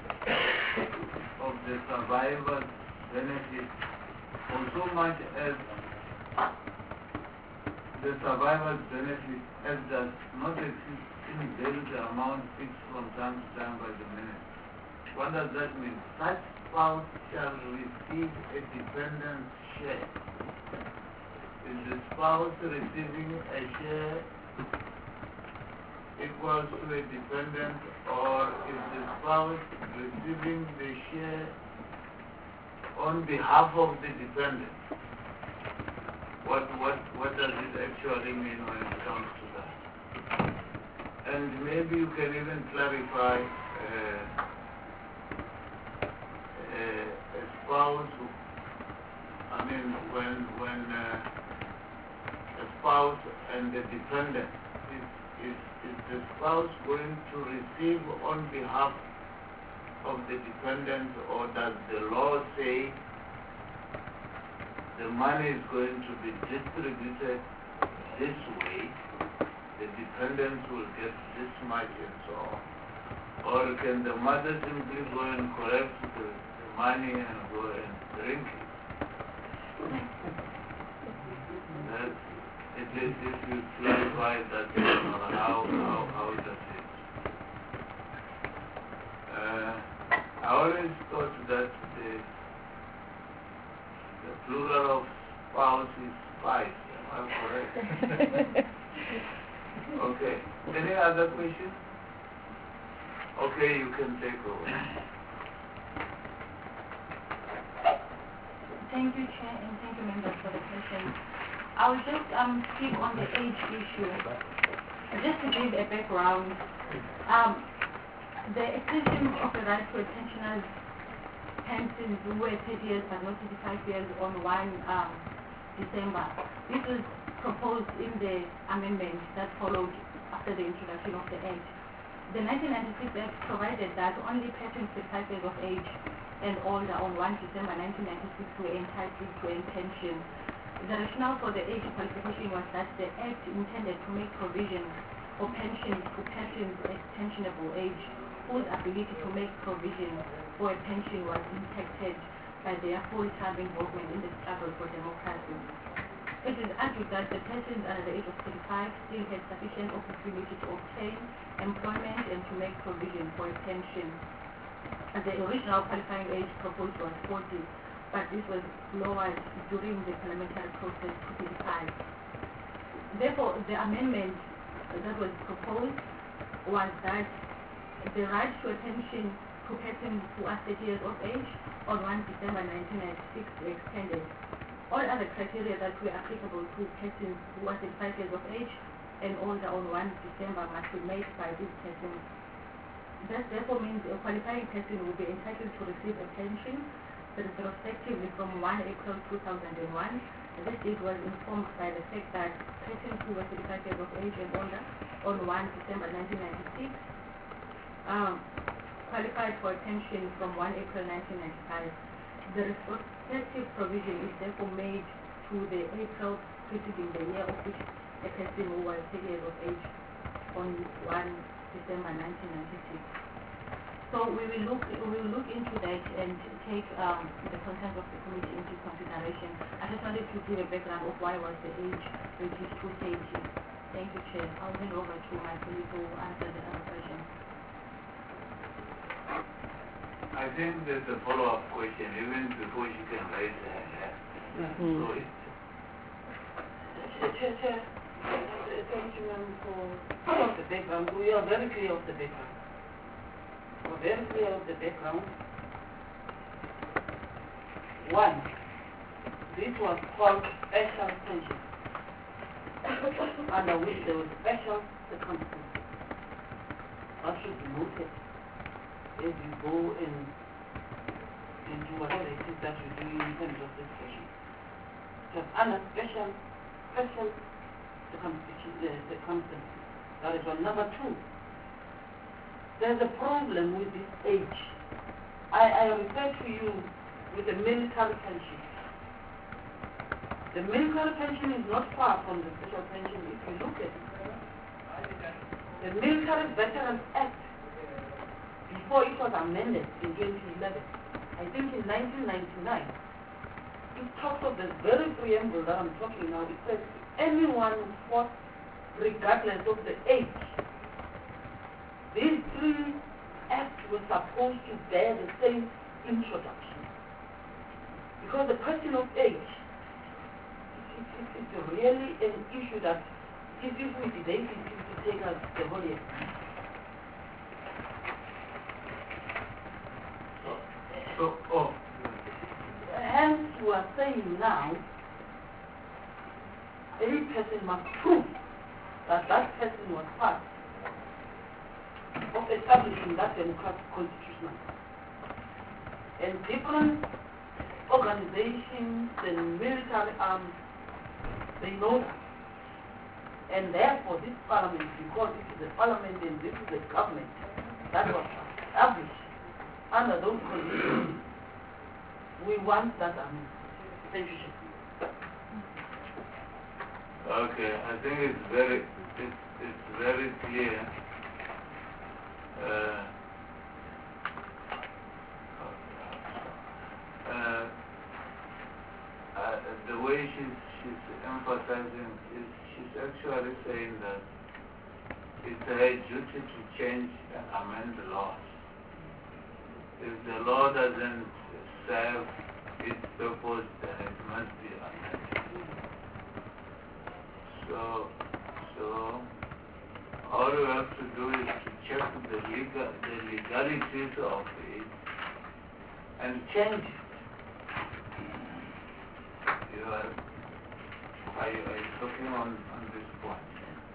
Speaker 1: of the survivor's benefit for so much as the survivor's benefit as does not exist in the amount fixed from time to time by the minister. What does that mean? Such spouse shall receive a dependent share. Is the spouse receiving a share equals to a dependent, or is the spouse receiving the share on behalf of the dependent? What does it actually mean when it comes to that? And maybe you can even clarify a spouse who, I mean, when a spouse and the dependent, is the spouse going to receive on behalf of the dependent, or does the law say the money is going to be distributed this way, the dependents will get this much and so on? Or can the mother simply go and collect the money and go and drink it? If you clarify that, how does it? I always thought that the plural of spouse is spice. Am I correct? Okay. Any other questions? Okay, you can take over.
Speaker 5: Thank you, Chair, and thank you, members, for the question. I will just speak on the age issue. Just to give a background, the extension of the right to a pensioner's pensions who were 30 years but not 35 years on 1 December. This was proposed in the amendment that followed after the introduction of the Act. The 1996 Act provided that only persons 35 years of age and older on 1 December 1996 were entitled to a pension. The rationale for the age qualification was that the Act intended to make provision for pensions to persons at pensionable age whose ability to make provision for a pension was impacted by their full-time involvement in the struggle for democracy. It is argued that the persons under the age of 35 still had sufficient opportunity to obtain employment and to make provision for a pension. The original qualifying age proposed was 40, but this was lowered during the parliamentary process to 35. Therefore, the amendment that was proposed was that the right to a pension to persons who are 30 years of age on 1 December 1996 were extended. All other criteria that were applicable to persons who are 35 years of age and older on 1 December must be met by these persons. That therefore means a qualifying person will be entitled to receive a pension
Speaker 8: retrospectively from 1 April 2001. And this date was informed by the fact that persons who were 35 years of age and older on 1 December 1996 qualified for a pension from 1 April 1995. The retrospective provision is therefore made to the April preceding the year of which a person who was 30 years of age on 1 December 1996. So we will look into that and take the content of the committee into consideration. I just wanted to give a background of why was the age reduced to 30. Thank you, Chair. I'll hand over to my colleague to answer the other questions.
Speaker 1: I think there's a follow-up question even before she can raise her hand. So
Speaker 6: Thank you, ma'am, for the background. We are very clear of the background. We're very clear of the background. One, this was called special pension, under which there was special circumstances. That should be noted as you go into whatever it is that you do in terms of this question. Because under special circumstances. That is one. Number two, there's a problem with this age. I refer to you with the military pension. The military pension is not far from the special pension if you look at it. The Military Veterans Act, before it was amended in 2011, I think in 1999, it talks of the very preamble that I'm talking now. It says anyone who fought regardless of the age. These three acts were supposed to bear the same introduction. Because the question of age, it's really an issue that if we debate it, it will take us the whole year. Hence, we are saying now, a person must prove that that person was part of establishing that democratic constitution. And different organizations and military arms, they know that. And therefore, this parliament, because this is a parliament and this is a government that was established under those conditions, we want that Thank you.
Speaker 1: Okay, I think it's very clear. The way she's emphasizing is she's actually saying that it's her duty to change and amend the laws. If the law doesn't serve its purpose, then it must be amended. So all you have to do is to check the legalities of it and change it. Are you talking on this point?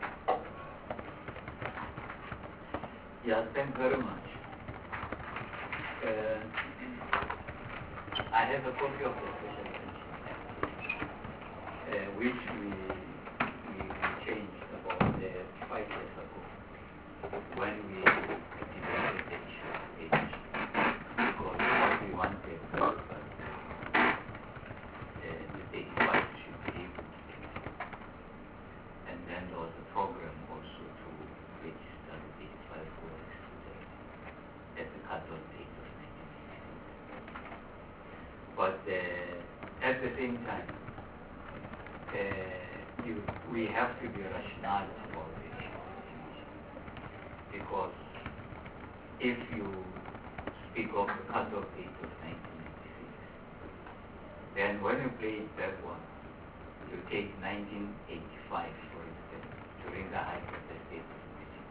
Speaker 2: Yeah, thank you very much. I have a copy of the special pension, which we changed about 5 years ago when we debated the issue of age, because we wanted the wife should be able to take it. And then there was a program also to register the 85 works at the cut-off date of 1996. But at the same time, we have to be rational about the issue, because if you speak of the cut-off date of 1996, then when you play it backward, you take 1985, for instance, during the height of the state of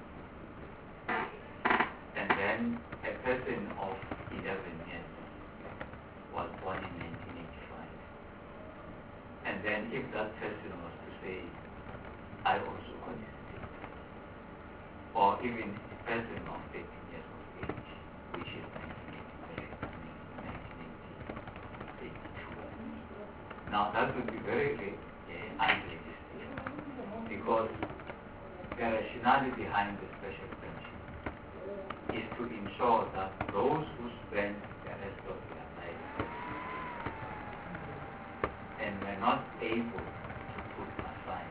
Speaker 2: Britain. And then a person of 11 years was born in 1985. And then if that person was to say, I also participate, or even a person of 13 years of age, which is 1980, Now that would be very unrealistic, because the rationale behind the special pension is to ensure that those who spend the rest of their life and were not able to put aside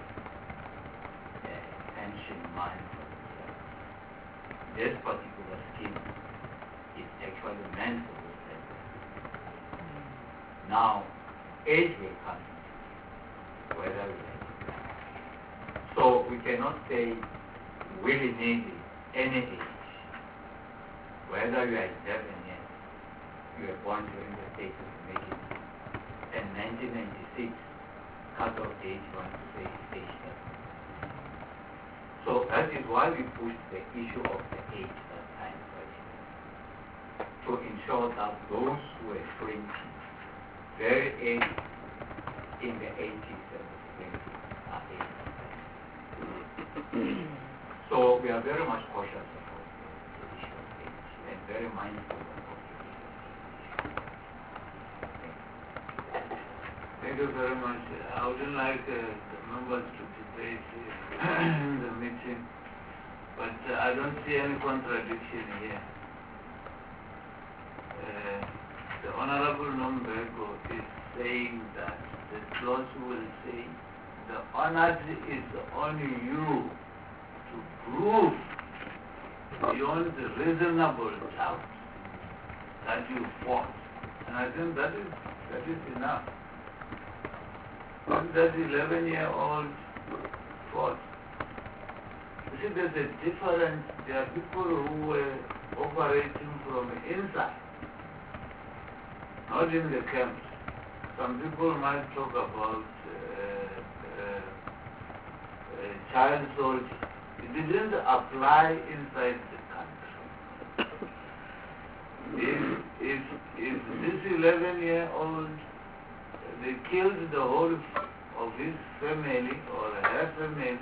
Speaker 2: pension money for themselves, this particular scheme is actually meant for those people. Now, age will come, whether we like it or not. So we cannot say willy-nilly any age. Whether you are 11 years, you were born during the state of the making, and 1996 cut-off age, you want to say age 7. So that is why we pushed the issue of the age that time question, to ensure that those who were 20, very age in the 80s and the 20s are able. So we are very much cautious about the issue of age and very mindful about the issue of age.
Speaker 1: Thank you very much. I wouldn't like the members to debate in the meeting, but I don't see any contradiction here. The Honorable Nombego is saying that the clause will say the onus is on you to prove beyond the reasonable doubt that you fought. And I think that is enough. When that 11-year-old fought, you see, there's a difference. There are people who were operating from inside, not in the camps. Some people might talk about child soldiers. It didn't apply inside the country. If this 11-year-old, they killed the whole of his family or her family,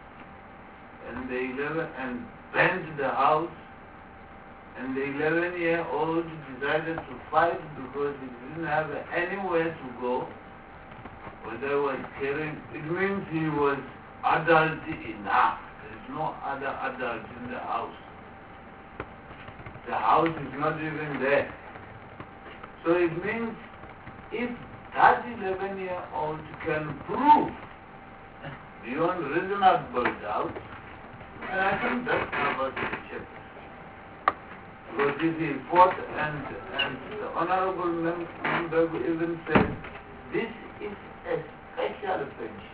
Speaker 1: and burnt the house, and the 11-year-old decided to fight because he didn't have anywhere to go, whether he was carrying, it means he was adult enough. There's no other adult in the house. The house is not even there. So it means if that 11-year-old can prove beyond reasonable doubt, and I think that covers the chapter. Because if he fought, and the Honorable Member even said, this is a special pension.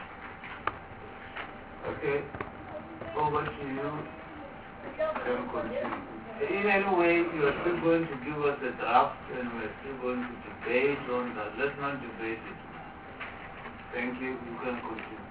Speaker 1: Okay, over to you. Can continue. In any way, you are still going to give us a draft, and we are still going to debate on that. Let's not debate it now. Thank you. You can continue.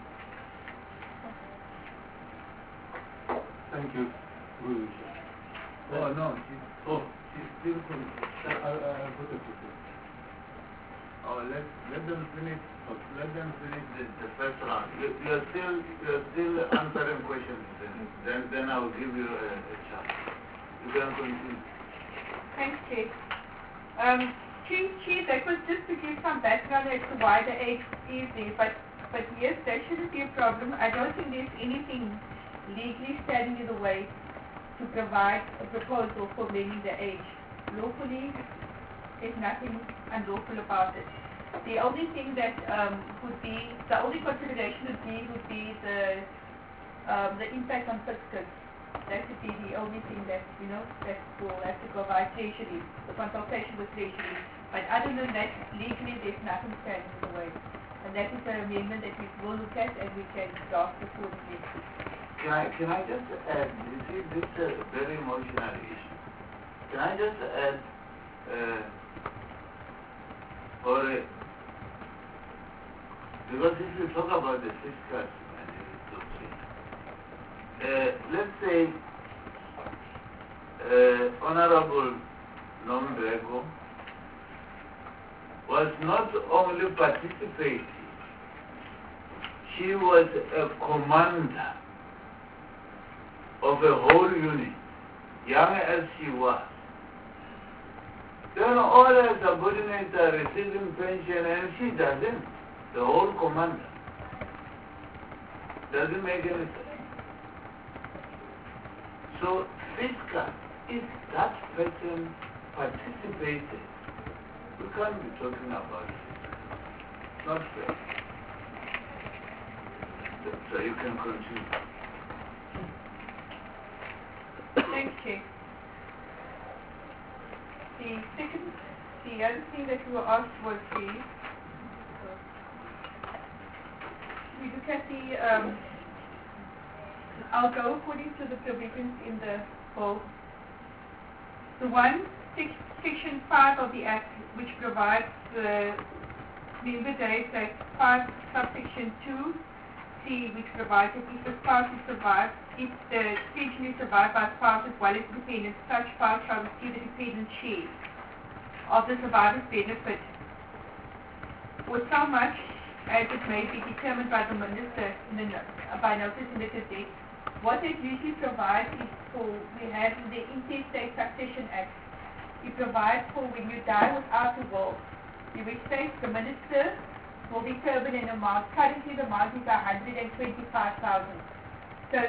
Speaker 3: Thank you.
Speaker 1: Oh, no. She's still continuing.
Speaker 3: I'll put it to you.
Speaker 1: Oh, let them finish. Let them finish the first round. You are still answering questions. Then I will give you a chance. You can continue.
Speaker 5: Thanks, Chief. Chief, that was just to give some background as to why the age is there, but yes, that shouldn't be a problem. I don't think there's anything legally standing in the way to provide a proposal for amending the age. Lawfully, there's nothing unlawful about it. The only thing that the only consideration would be the impact on fiscus. That would be the only thing that, that will have to provide Treasury, the consultation with Treasury. But other than that, legally there's nothing standing in the way. And that is an amendment that we will look at and we can draft accordingly.
Speaker 1: Can I just add, you see, this is a very emotional issue. Can I just add, because if you talk about the fiscal let's say Honorable Nombego was not only participating, she was a commander of a whole unit, young as she was. Then all her subordinates are receiving pension and she doesn't. The whole command doesn't make any sense. So fiscal, if that person participated, we can't be talking about it. Not fair. So you can continue.
Speaker 5: Thanks, Chair. The other thing that we were asked was we look at the, I'll go according to the provisions in the bill. Section 5 of the Act, which provides the member days, that 5 subsection 2C, which provides that if the spouse is survived, if the pension is survived by a spouse as well as dependents, such spouse shall receive the dependent share of the survivor's benefit, or so much as it may be determined by the minister by notice in the Gazette. What it usually provides is for, we have in the Intestate Succession Act, it provides for when you die without a will, the which states the minister will determine an amount. Currently the amount is 125,000. So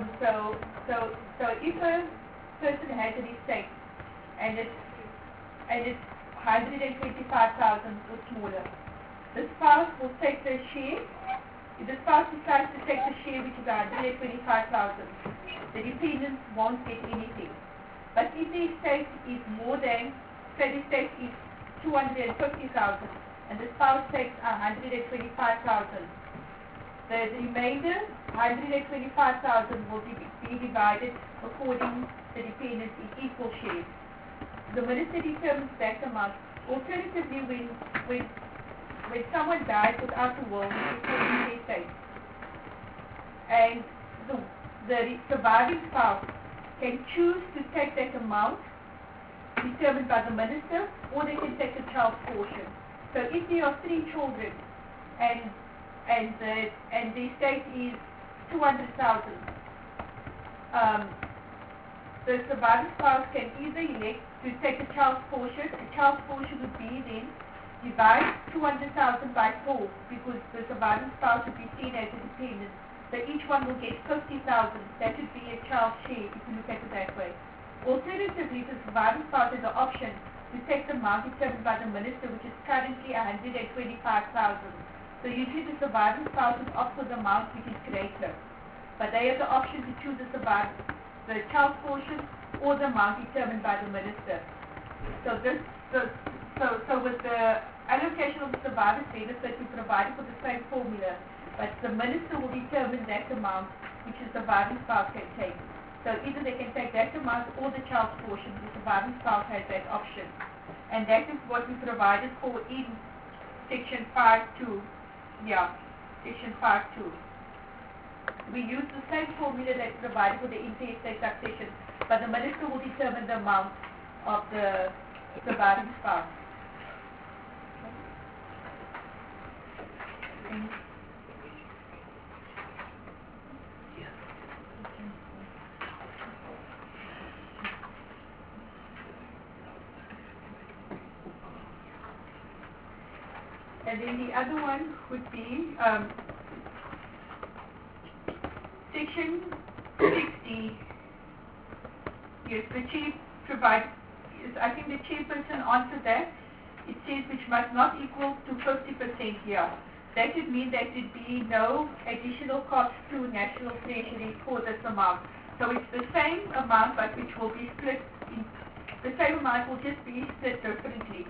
Speaker 5: if a person has an estate and it's 125,000 or smaller, the spouse will take the share. If the spouse decides to take the share, which is 125,000, the dependents won't get anything. But if the estate is more than, say the estate is 250,000 and the spouse takes 125,000, the remainder 125,000 will be divided according to the dependents in equal shares. The minister determines that amount. Alternatively, when someone dies without a will, it's called intestate, and the surviving spouse can choose to take that amount determined by the minister, or they can take the child's portion. So if there are 3 children and the estate is 200,000, the surviving spouse can either elect to take the child's portion. The child's portion would be then divide 200,000 by 4, because the surviving spouse would be seen as a dependent. So each one will get 50,000. That would be a child's share if you look at it that way. Alternatively, the surviving spouse has the option to take the amount determined by the minister, which is currently 125,000. So usually the surviving spouse would opt for the amount which is greater. But they have the option to choose the child's portion or the amount determined by the minister. So with the allocation of the survivor's benefit, we provided for the same formula, but the minister will determine that amount which the surviving spouse can take. So either they can take that amount or the child's portion. The surviving spouse has that option. And that is what we provided for in Section 5.2. Yeah, Section 5.2. We use the same formula that's provided for the intestate succession, but the minister will determine the amount of the surviving spouse. And then the other one would be Section 60. Yes, the chief provides, I think the chairperson answered that. It says which must not equal to 50% here. That would mean that there would be no additional cost to National Treasury for this amount. So it's the same amount, but which will be split, the same amount will just be split differently.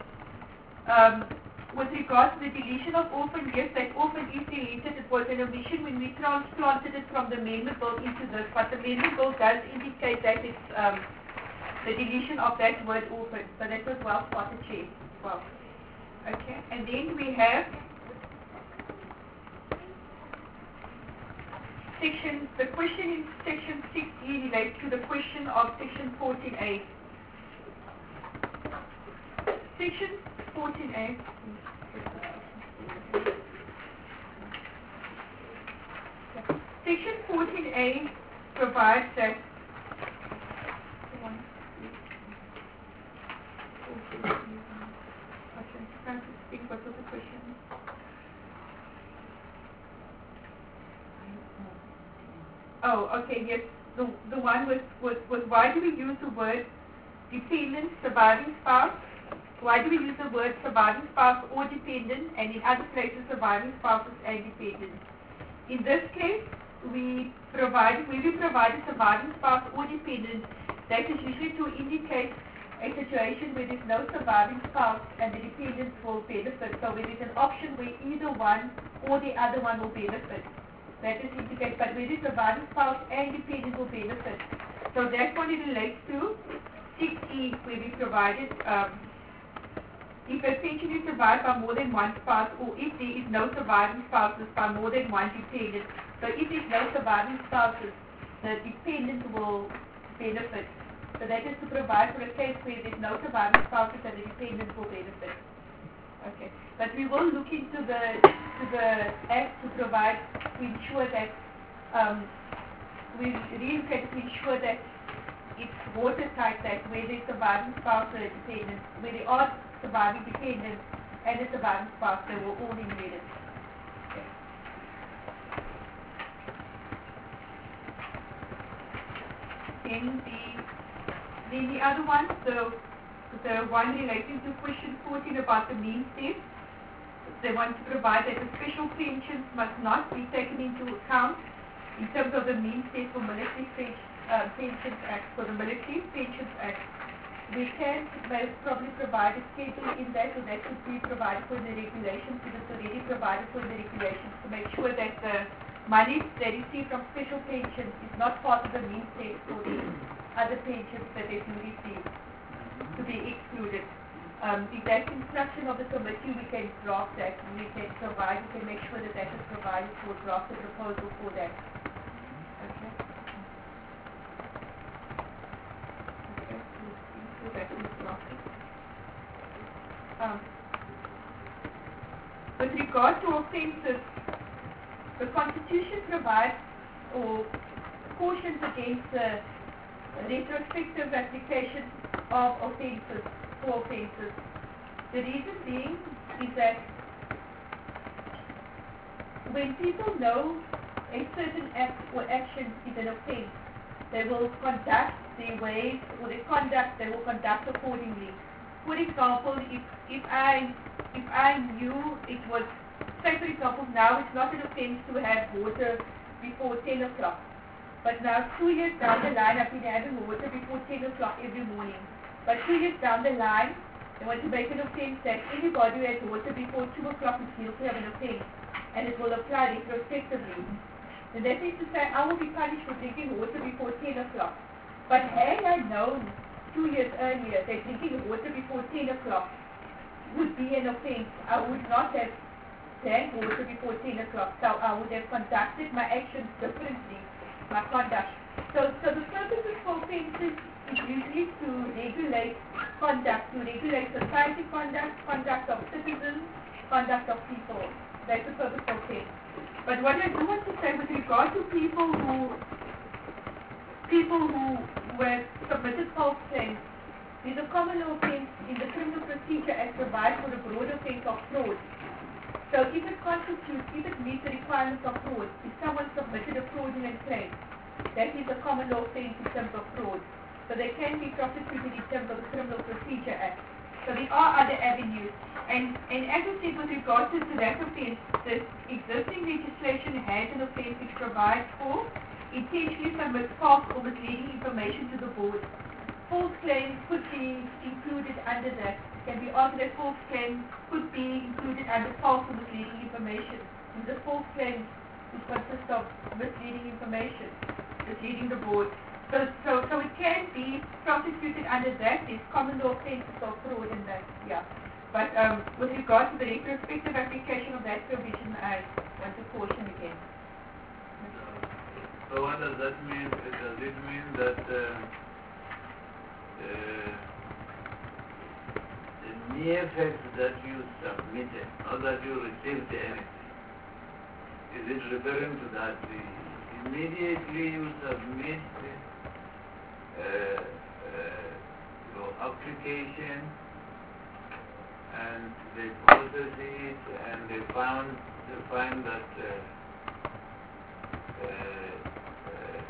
Speaker 5: With regards to the deletion of orphan, yes, that orphan is deleted. It was an omission when we transplanted it from the amendment bill into this, but the amendment bill does indicate that it's the deletion of that word orphan. So that was well spotted, Chair. Well, okay, and then we have the question in Section 6E relates to the question of Section 14A. Section 14A. Section 14A provides that Oh, okay, yes. The one was why do we use the word dependent surviving spouse? Why do we use the word surviving spouse or dependent, and in other places surviving spouses and dependent? In this case, when we provide a surviving spouse or dependent, that is usually to indicate a situation where there's no surviving spouse and the dependents will benefit. So where there's an option where either one or the other one will benefit. That is indicated, but where the surviving spouse and dependent will benefit. So that's what it relates to 6E, where we provided if a pension is survived by more than one spouse, or if there is no surviving spouses by more than one dependent. So if there is no surviving spouses, the dependent will benefit. So that is to provide for a case where there is no surviving spouses and the dependent will benefit. Okay, but we will look into the act to provide, to ensure that we really try to ensure that it's watertight, that where there's surviving spouse or dependent, where there are surviving dependents and the surviving spouse, they were all embedded. Okay. Then the other one, the one relating to question 14 about the means test, they want to provide that the special pensions must not be taken into account in terms of the means test for military pensions act, for the military pensions act. We can most probably provide a schedule in that, so that should be provided for in the regulations, because it's already provided for in the regulations to make sure that the money they receive from special pensions is not part of the means test for the other pensions that they do receive to be excluded. If that's instruction of the committee, we can draft that. We can provide, we can make sure that that is provided for, draft a proposal for that. Okay. With regard to offences, the Constitution provides or cautions against the retrospective application of offences for offences. The reason being is that when people know a certain act or action is an offence, they will conduct their ways or their conduct, they will conduct accordingly. For example, if I knew it was, say for example, now it's not an offense to have water before 10 o'clock. But now 2 years down the line, I've been having water before 10 o'clock every morning. But 2 years down the line, they want to make an offense that anybody who has water before 2 o'clock is guilty of an offense, and it will apply retrospectively. And that is to say, I will be punished for drinking water before 10 o'clock. But had I known 2 years earlier that drinking water before 10 o'clock would be an offense, I would not have drank water before 10 o'clock. So I would have conducted my actions differently, my conduct. So the purposes for offenses is usually to regulate conduct, to regulate society conduct, conduct of citizens, conduct of people. That's the purpose of offense. But what I do want to say with regard to people who were submitted false claims, there's a common law offense in the Criminal Procedure Act provides for the broad offense of fraud. So if it meets the requirements of fraud, if someone submitted a fraudulent claim, that is a common law offense in terms of fraud. So they can be prosecuted in terms of the Criminal Procedure Act. So there are other avenues. And as I said, with regard to that offense, the existing legislation has an offense which provides for intentionally submit false or misleading information to the board. False claims could be included under that. It can be argued that false claims could be included under false or misleading information. And the false claims which consist of misleading information, misleading the board. So it can be prosecuted under that. There's common law offenses of fraud in that, yeah. But with regard to the retrospective application of that provision, I want to caution again.
Speaker 1: So what does that mean? Does it mean that the mere fact that you submitted, not that you received anything, is it referring to that immediately you submit your application and they process it and they find that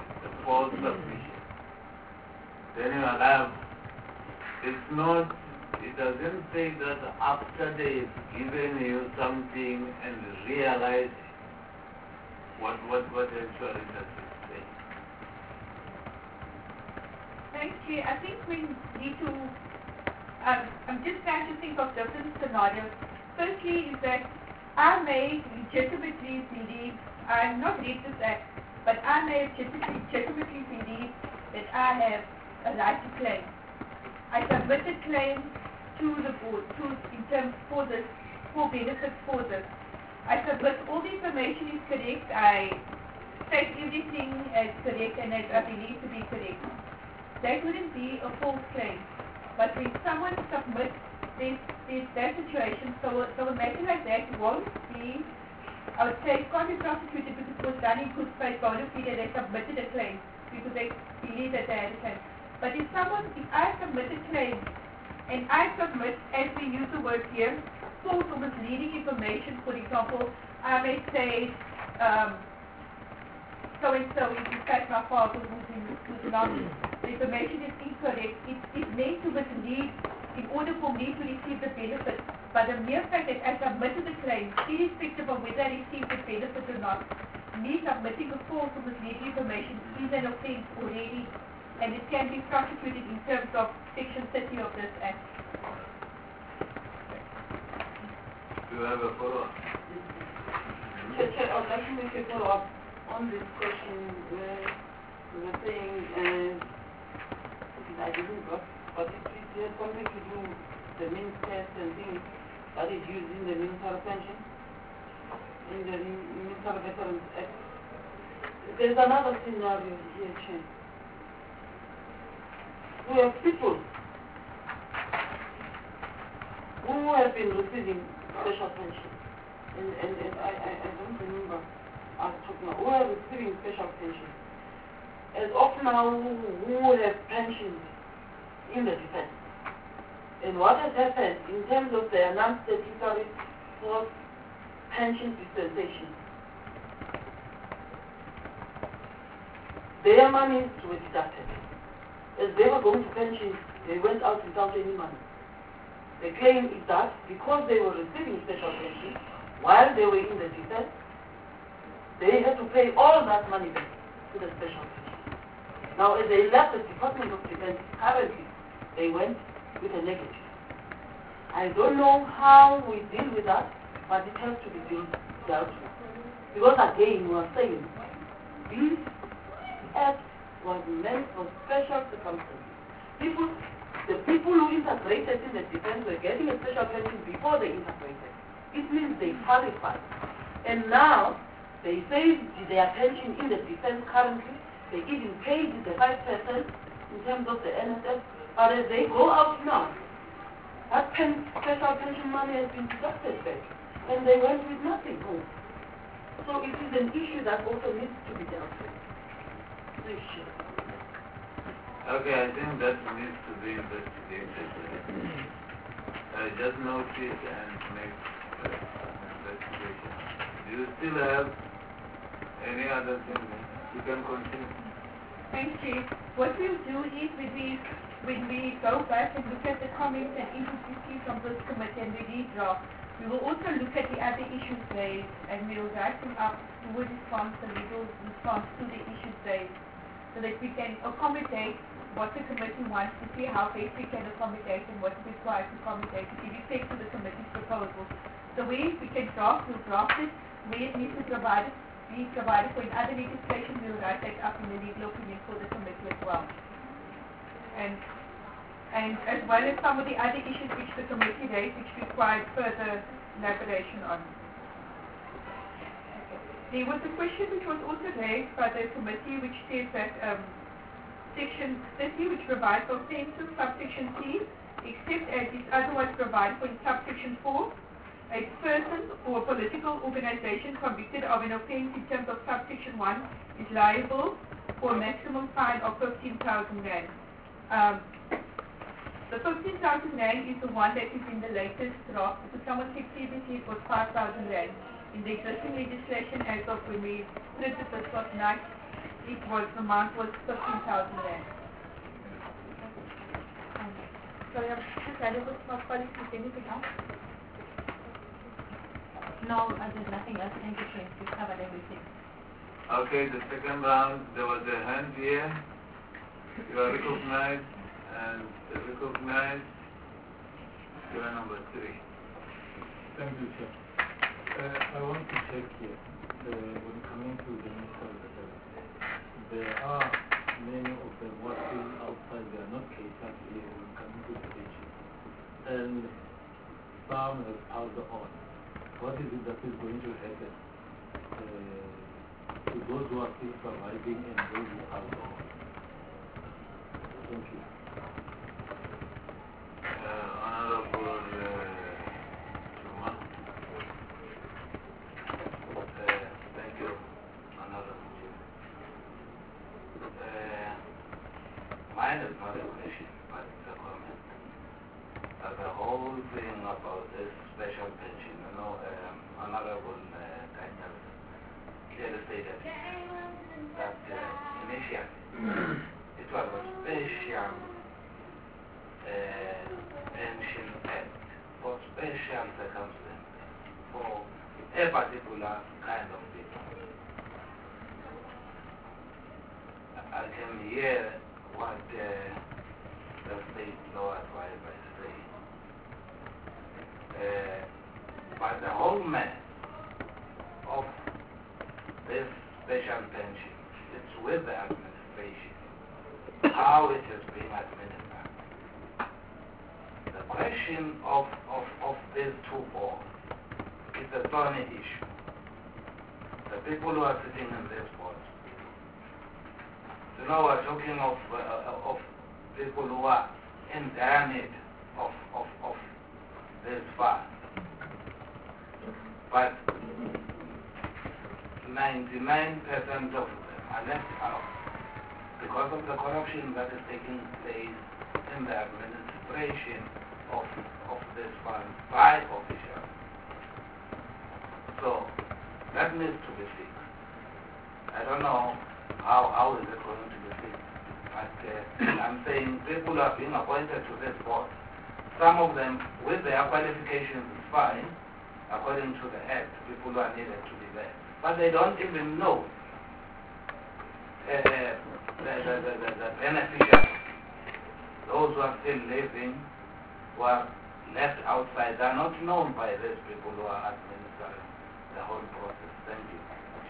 Speaker 1: false submission. Then you have, it's not, it doesn't say that after they've given you something and realize what actually does it say.
Speaker 5: Thank you. I think we need to, I'm just trying to think of different scenarios. Firstly is that I may legitimately believe, I'm not read this act, but I may legitimately believe that I have a right to claim. I submit a claim to the board, in terms for this, for benefits for this. I submit all the information is correct, I state everything as correct and as I believe to be correct. That wouldn't be a false claim. But when someone submits, there's that situation, so a matter like that won't be, I would say, can't be prosecuted because it was done in good faith, bona fide, they submitted a claim because they believe that they had a claim. But if I submit a claim, and I submit, as we use the word here, false or misleading information, for example, I may say, so-and-so is in fact my father who's anonymous. The information is incorrect. It's meant to mislead in order for me to receive the benefit. But the mere fact that I submitted the claim, irrespective of whether I received the benefit or not, me submitting a false or misleading information is an offense already, and it can be prosecuted in terms of Section 30 of this Act.
Speaker 1: Do you have a follow-up?
Speaker 6: Chair, I'd like to make a follow-up on this question where you were saying, I didn't got, but it has something to do with the means test and things that is used in the Military Pension, in the Military Veterans Act. There's another scenario here, Chair. We have people who have been receiving special pension, and I don't remember us talking about who are receiving special pension. As of now, who have pensions in the defense. And what has happened in terms of their non-statutory force pension dispensation, their monies were deducted. As they were going to pension, they went out without any money. The claim is that because they were receiving special pension while they were in the defense, they had to pay all that money back to the special pension. Now, as they left the Department of Defense currently, they went with a negative. I don't know how we deal with that, but it has to be dealt with. Because again, we are saying, this act was meant for special circumstances. The people who integrated in the defense were getting a special pension before they integrated. It means they qualified. And now, they saved their pension in the defense currently. They even paid the 5% in terms of the NSF. But as they go out now, that special pension money has been deducted back. And they went with nothing home. So it is an issue that also needs to be dealt with.
Speaker 1: Okay, I think that needs to be investigated. Just note it and make investigation. Do you still have any other thing? You can continue.
Speaker 5: Thank you. What we'll do is when we go back and look at the comments and issues we see from this committee and we redraft, we will also look at the other issues raised and we'll write them up to a response, the legal response to the issues raised, so that we can accommodate what the committee wants to see, how best we can accommodate and what is required to accommodate to give effect to the committee's proposal. So where we can draft, we'll draft it. Where it needs to be provided for in other legislation, we'll write that up in the legal opinion for the committee as well. And as well as some of the other issues which the committee raised, which required further elaboration on. There was a question which was also raised by the committee which says that Section 30, which provides for offences, subsection C, except as is otherwise provided for in subsection 4, a person or a political organization convicted of an offence in terms of subsection 1 is liable for a maximum fine of 15,000 rand. The 15,000 rand is the one that is in the latest draft, because someone said previously it was 5,000 rand. In the existing legislation as of when we printed this last night, it was, the amount was 15,000 rand. Sorry, I'm just adding with my colleagues, is there anything else?
Speaker 8: No, there's nothing else. Thank you, Chair. You've covered everything.
Speaker 1: Okay, the second round, there was a hand here. You are recognized, and recognized. You are number 3.
Speaker 9: Thank you, Chair. I want to check here, when coming to the medical there are many of them working outside, they are not catered here when coming to the patient. And some have passed on. What is it that is going to happen to those who are still surviving and those who passed on? Thank you.
Speaker 1: Honorable Juma. Thank you, Honorable Juma. Mine is not a question, but it's a comment. The whole thing about this special pension, Honorable Daniel clearly stated that initially it was a special pension act for special circumstances for a particular kind of people. I can hear what the state law advisor is saying. But the whole matter of this special pension, it's with the administration, how it is being administered. The question of these two boards is a thorny issue. The people who are sitting in this board, we're talking of people who are in dire need of this fund. But 99% of them are left out because of the corruption that is taking place in the administration of this fund by officials. So that needs to be fixed. I don't know how is it going to be fixed, but I'm saying people who are being appointed to this board, some of them with their qualifications is fine, according to the Act, people who are needed to be there. But they don't even know the beneficiaries, those who are still living, who are left outside, they are not known by these people who are administering the whole process. Thank you.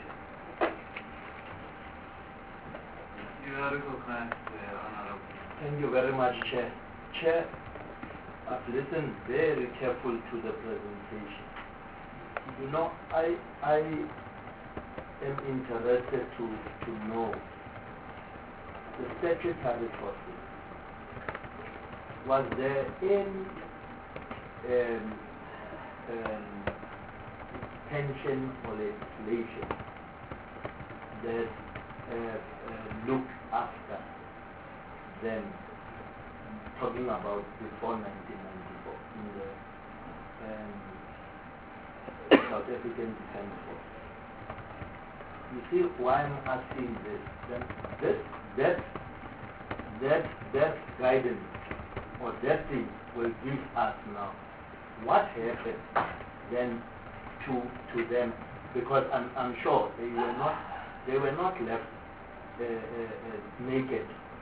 Speaker 1: You are recognized, Honorable.
Speaker 9: Thank you very much, Chair. Chair, I've listened very careful to the presentation. You know, I am interested to know the statutory process. Was there any pension or legislation that looked after them, talking about before 1994 in the South African Defence Force? You see why I'm asking this? That guidance or that thing will give us now what happened then to them, because I'm sure they were not left naked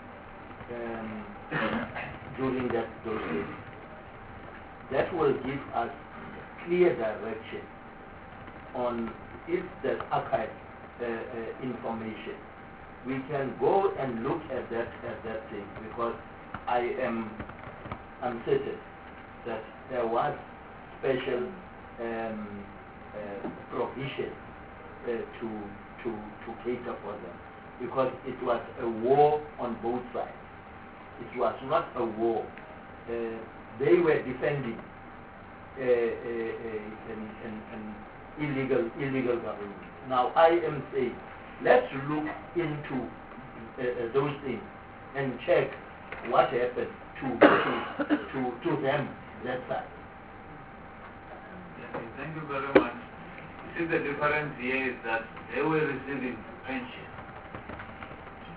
Speaker 9: during those days. That will give us clear direction on if there's archive information. We can go and look at that thing, because I'm certain that there was special provision to cater for them, because it was a war on both sides. It was not a war. They were defending an illegal government. Now I am saying, let's look into those things and check what happened to them that side.
Speaker 1: Okay, thank you very much. You see, the difference here is that they were receiving pension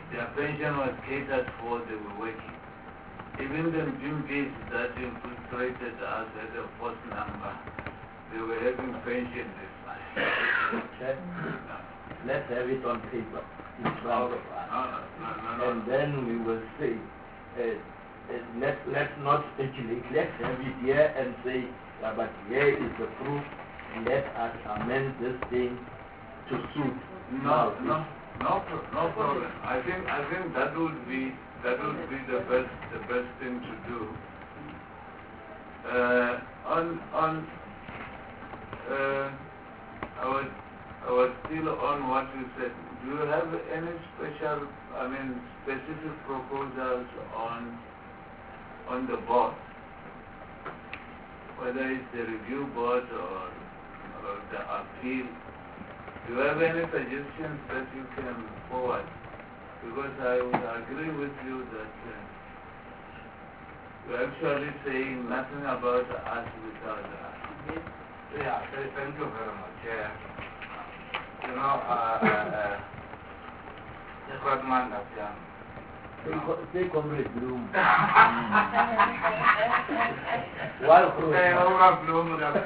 Speaker 1: their pension was catered for, they were working. Even the Jimbies that infiltrated us at a post number, they were having pension this month.
Speaker 7: Let's have it on paper in front of us.
Speaker 1: No.
Speaker 7: And then we will say, let's not speculate, let's have it here and say, but here is the proof, let us amend this thing to suit.
Speaker 1: No problem. I think that would be the best thing to do. I was still on what you said. Do you have any specific proposals on the board? Whether it's the review board or the appeal. Do you have any suggestions that you can forward? Because I would agree with you that you're actually saying nothing about us without us.
Speaker 10: Yeah, thank you very much. You know, the Rodman that's young.
Speaker 7: Say Comrade Bloom.
Speaker 10: Bloom that's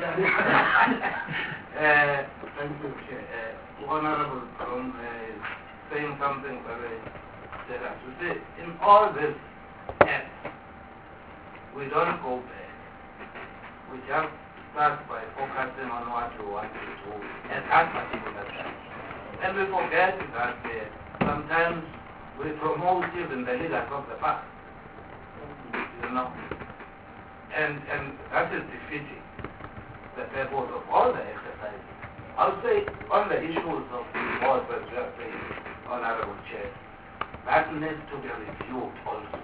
Speaker 10: thank you, Honorable Bloom, saying something very serious. You see, in all this acts, we don't go back. We just start by focusing on what we want to do at that particular time. And we forget that sometimes we promote even the leaders of the past, you know, and that is defeating the purpose of all the exercises. I'll say on the issues of the board that you are saying, Honorable Chair, that needs to be reviewed also.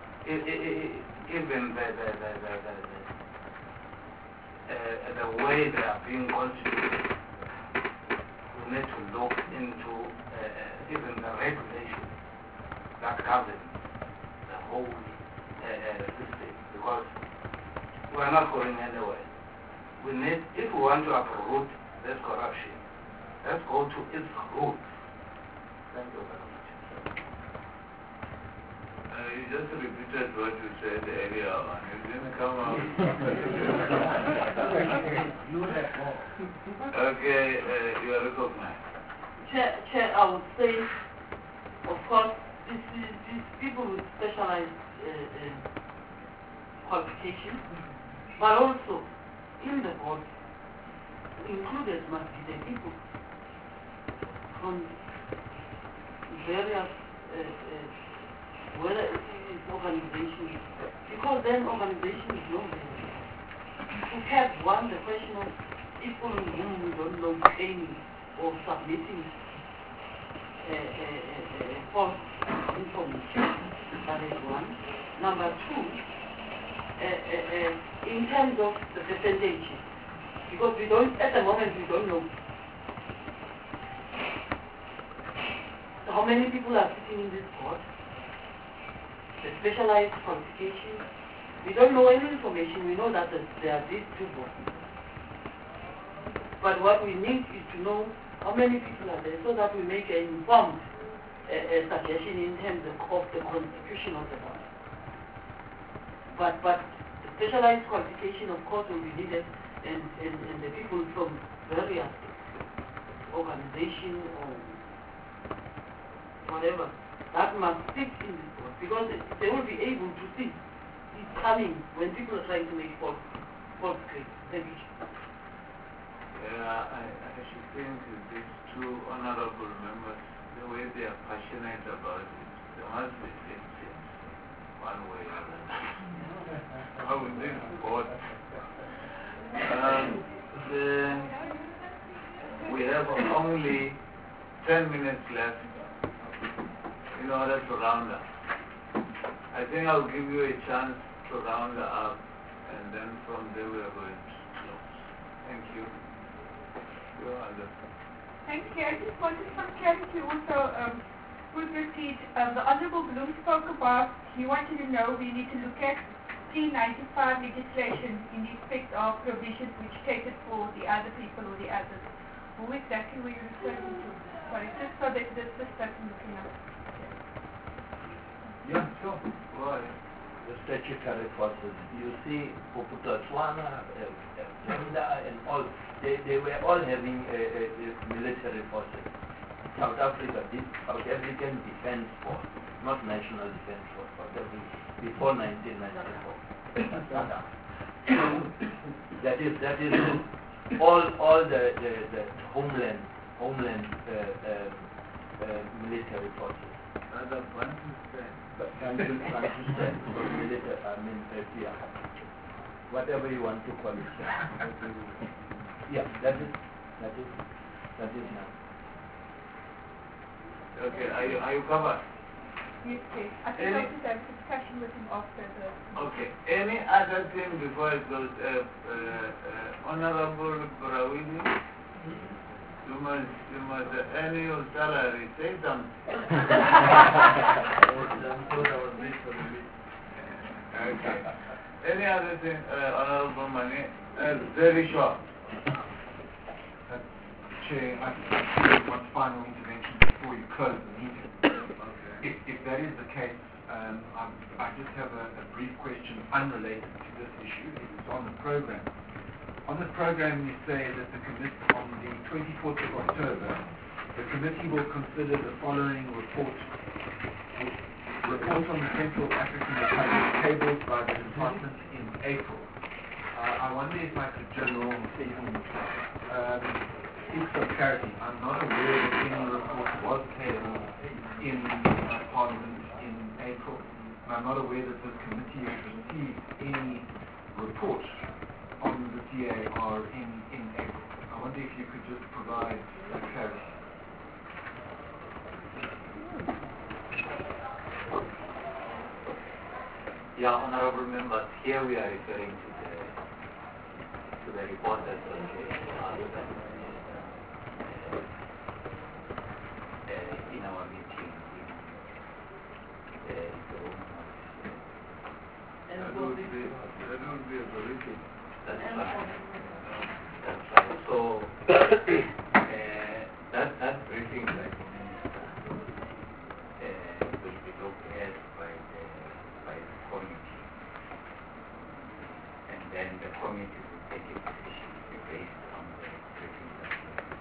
Speaker 10: Even the way they are being constituted, we need to look into even the regulations that govern the whole system, because we are not going anywhere. We need, if we want to uproot this corruption, let's go to its roots. Thank you very much.
Speaker 1: You just repeated what you said earlier on. You didn't come out. Okay, you are recognized.
Speaker 6: Chair, I would say, of course, these people with specialized qualifications, but also in the board, included must be the people from various, whether it is organizations, because then organizations know them. We have the question of people whom we don't know training or submitting false information. That is one. Number two, in terms of the percentages, because we don't, at the moment we don't know how many people are sitting in this board, the specialized qualifications. We don't know any information. We know that there are these two boards. But what we need is to know how many people are there so that we make an informed suggestion in terms of the constitution of the board. But the specialized qualification, of course, will be needed, and the people from various organizations or whatever, that must sit in this board, because they will be able to see it's coming when people are trying to make false claims. Thank you.
Speaker 1: I should think these two honorable members, the way they are passionate about it, there must be things one way or another. How is this board? We have only 10 minutes left in order to round up. I think I'll give you a chance to round up, and then from there we are going to close. Thank you.
Speaker 5: Thank you. I just wanted some clarity also with repeat. The Honorable Bloom spoke about, he wanted to know we need to look at P95 legislation in respect of provisions which catered for the other people or the others. Who exactly were you referring to? Sorry, just so that this person looking up.
Speaker 3: Yeah, sure.
Speaker 1: Why?
Speaker 11: The statutory forces. You see, Botswana, Rwanda, and all, they were all having military forces. South Africa did South African Defense Force, not National Defense Force, South Africa, before 1994. that is all the homeland military forces.
Speaker 1: Other countries stand.
Speaker 11: But until military, yeah, whatever you want to call it. Yeah, that is now.
Speaker 1: Okay, are you covered?
Speaker 5: Yes, please. I think I'll just have a discussion with him after the...
Speaker 1: Okay. Any other thing before it goes? Honorable Barawili, you must earn your salary. Say something. Okay. Any other thing, Honorable Mani? Very short.
Speaker 3: Chair, I think one final intervention before you close the meeting. If that is the case, I just have a brief question unrelated to this issue. It's on the program. On the program, you say that the committee, on the 24th of October, the committee will consider the following report on the Central African Republic tabled by the department in April. I wonder if I could just seek some clarity. I'm not aware that any report was tabled in Parliament in April. And I'm not aware that this committee has received any report on the CAR in April. I wonder if you could just provide clarity.
Speaker 2: Yeah, honorable members, here we are referring to the report that was in our meeting in the room.
Speaker 1: That would be a briefing.
Speaker 2: That's right. That's right. So that briefing by the minister will be looked at by the committee, and then the committee will take a decision based on the briefing that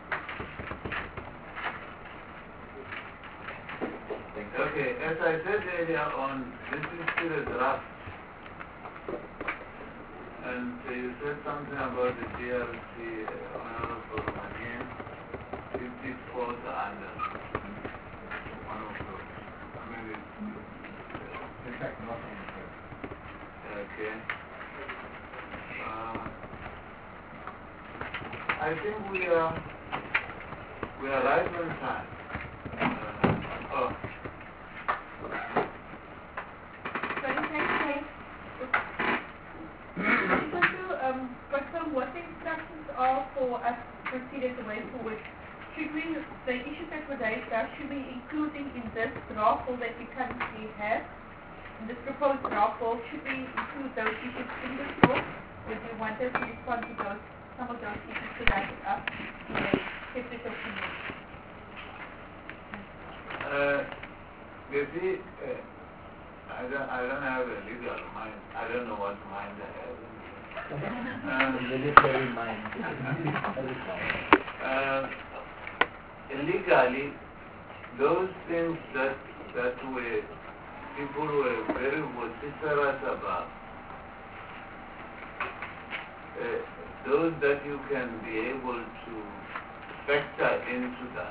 Speaker 1: Okay, as I said earlier on, this is still a draft. And you said something about the DRC, Honorable Manian, if it falls under one of those. I mean,
Speaker 3: In fact, not on the program.
Speaker 1: okay. I think we are right on time.
Speaker 5: Confirm what the instructions are for us to proceed as a way forward. Should we, the issues that were raised now, should we include them in this draft bill that we currently have, in this proposed draft bill, should we include those issues in this bill, or do you want us to respond to those, some of those issues to wrap it up in a separate opinion?
Speaker 1: You see, I don't have a legal mind. I don't know what mind I have.
Speaker 11: Military mind.
Speaker 1: Illegally, those things that people were very vociferous about, those that you can be able to factor into that.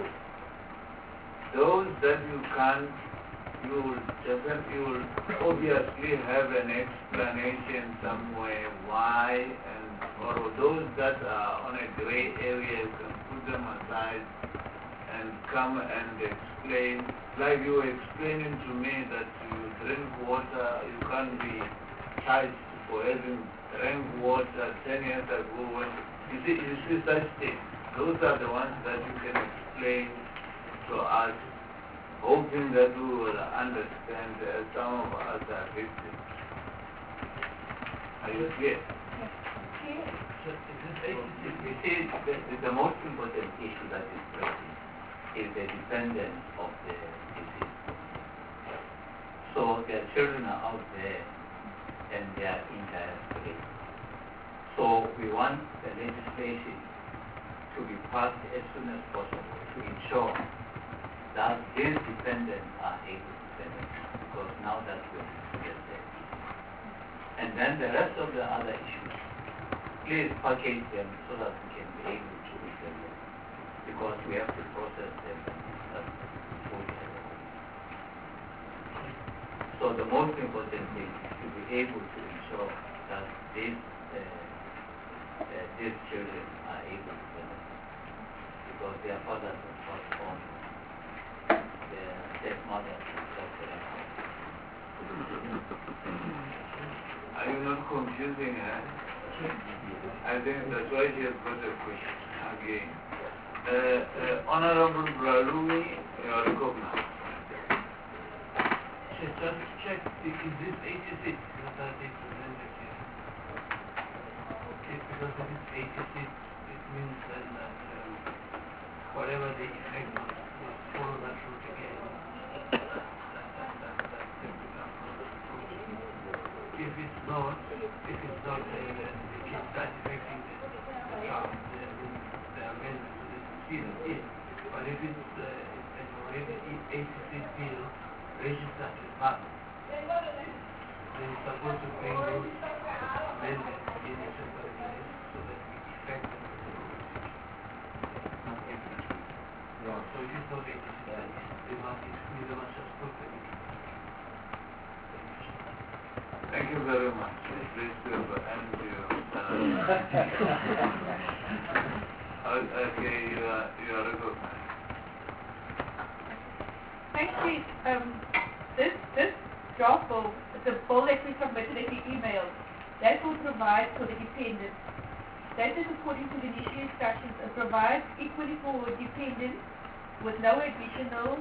Speaker 1: Those that you can't, you will obviously have an explanation somewhere why, and or those that are on a gray area, you can put them aside and come and explain. Like you were explaining to me that you drink water, you can't be charged for having drank water 10 years ago. When you see such things. Those are the ones that you can explain to us, hoping that we will understand some of us are victims. Are you clear?
Speaker 2: You see, the most important issue that is present is the dependence of the deceased. So their children are out there and they are in dire straits. So we want the legislation to be passed as soon as possible to ensure that these dependents are able to benefit, because now that's when it's there. And then the rest of the other issues, please package them so that we can be able to look at them, because we have to process them before we have them. So the most important thing is to be able to ensure that these children are able to benefit, because their fathers have passed on, their stepmothers have passed on.
Speaker 1: Are you not confusing her? I think that's why she has got a question again. Honorable Bralumi, you are recognized.
Speaker 10: Just to check, is this 86 that are they presented here? Okay, because if it's 86, it means then that whatever the effect must follow that route again. If it's not, then it can start affecting the draft, the amendment, so they can see that in. But if it's an already 86 bill registered as part, then it's supposed to bring those amendments in a separate place so that we effect them as a rule. Not every two. So if it's not 86, they must just put them in.
Speaker 1: Thank you very much. Please do end your okay, you are recognized.
Speaker 5: Actually, this draft bill, the bill that we submitted as the email, that will provide for the dependents. That is according to the initial instructions. It provides equally for dependents with no additional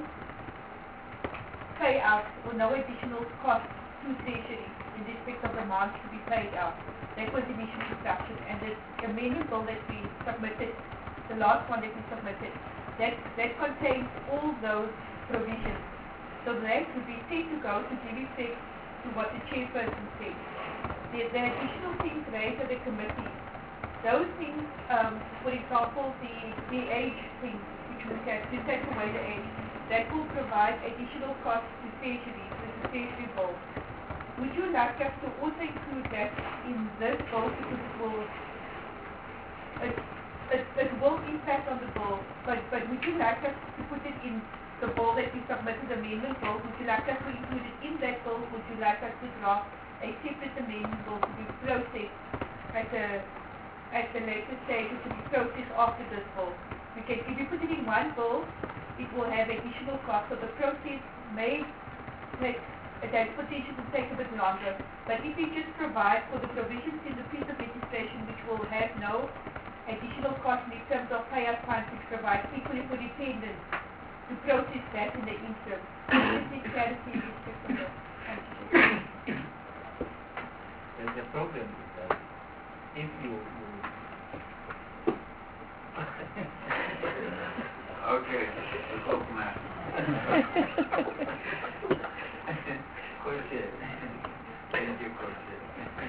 Speaker 5: payouts or no additional cost to treasury in respect of amounts to be paid out. That was the initial instruction, and the amendment bill that we submitted, the last one that we submitted, that contains all those provisions. So that would be set to go to give effect to what the chairperson said. The additional things raised at the committee, those things, for example, the age thing, which we can to take away the age, that will provide additional costs to treasury, with the treasury bill. Would you like us to also include that in this bill, because it will impact on the bill, but would you like us to put it in the bill that we submitted, the amendment bill? Would you like us to include it in that bill? Would you like us to draft a separate amendment bill to be processed at the later stage, or to be processed after this bill? Because if you put it in one bill, it will have additional costs, so the process may take that potential to take a bit longer. But if you just provide for the provisions in the piece of legislation which will have no additional cost in terms of payout funds, which provide equally for dependents, to process that in the interim. This is clarity in respect of that.
Speaker 2: The problem is that if you
Speaker 1: Okay, recognized.
Speaker 2: Question. Thank you, question.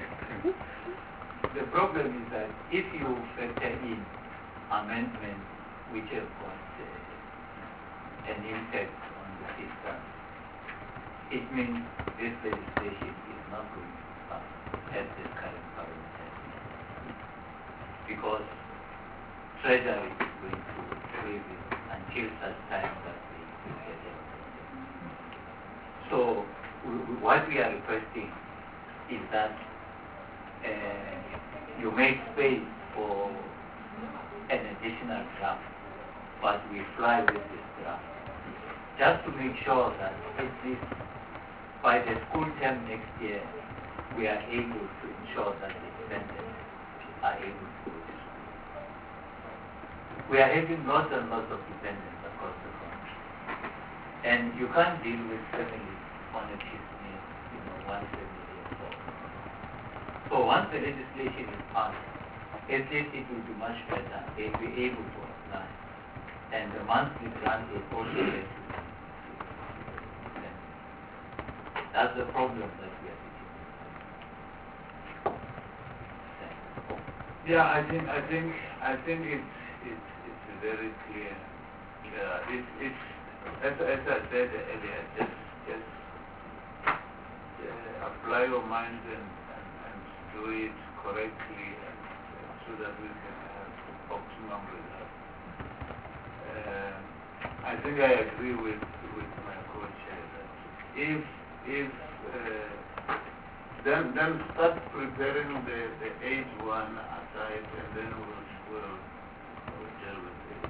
Speaker 2: The problem is that if you factor in amendments which have got an impact on the system, it means this legislation is not going to pass at this current parliament, because Treasury is going to waive it until such time that we get it. So what we are requesting is that you make space for an additional draft, but we fly with this draft, just to make sure that at least by the school term next year, we are able to ensure that the dependents are able to go to school. We are having lots and lots of dependents across the country, and you can't deal with families on a piecemeal, one family and so on. So once the legislation is passed, at least it will be much better. They'll be able to apply, and the monthly grant will also get to them. That's the problem that we are facing.
Speaker 1: Yeah, I think it's very clear. It's as I said earlier, just apply your mind and do it correctly, and so that we can have optimum results. I think I agree with my co-chair that if then start preparing the age one aside, and then we'll deal with it.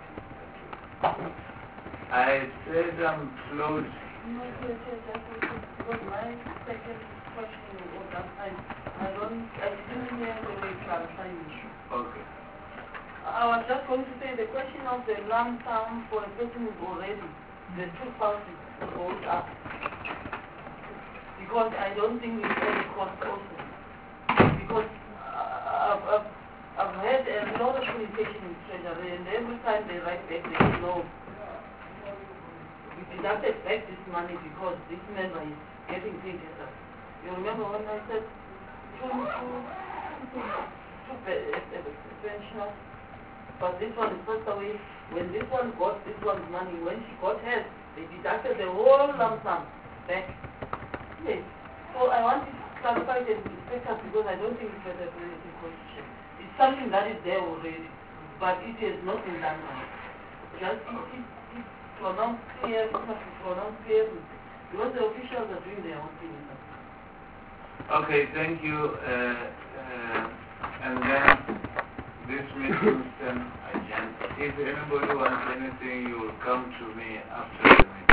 Speaker 1: I said I'm close.
Speaker 6: No, because my second question was that I didn't hear the way clarify issue.
Speaker 1: Okay.
Speaker 6: I was just going to say the question of the lump sum for a person who's already the 2,000 goes up. Because I don't think it's any cost also. Because I've had a lot of communication with Treasury, and every time they write back, they say, no, we deducted back this money because this member is getting paid as a. You remember when I said two pensioners, but this one is passed away. When this one got this one's money, when she got hers, they deducted the whole lump sum back. Yes. So I want to clarify and respect us because I don't think it's a relative constitution. It's something that is there already, but it has not been done right. Just it's pronounced clear, it must be pronounced clearly, because the officials are doing their own thing.
Speaker 1: Okay, thank you. And then this meeting can adjourn. If anybody wants anything, you will come to me after the meeting.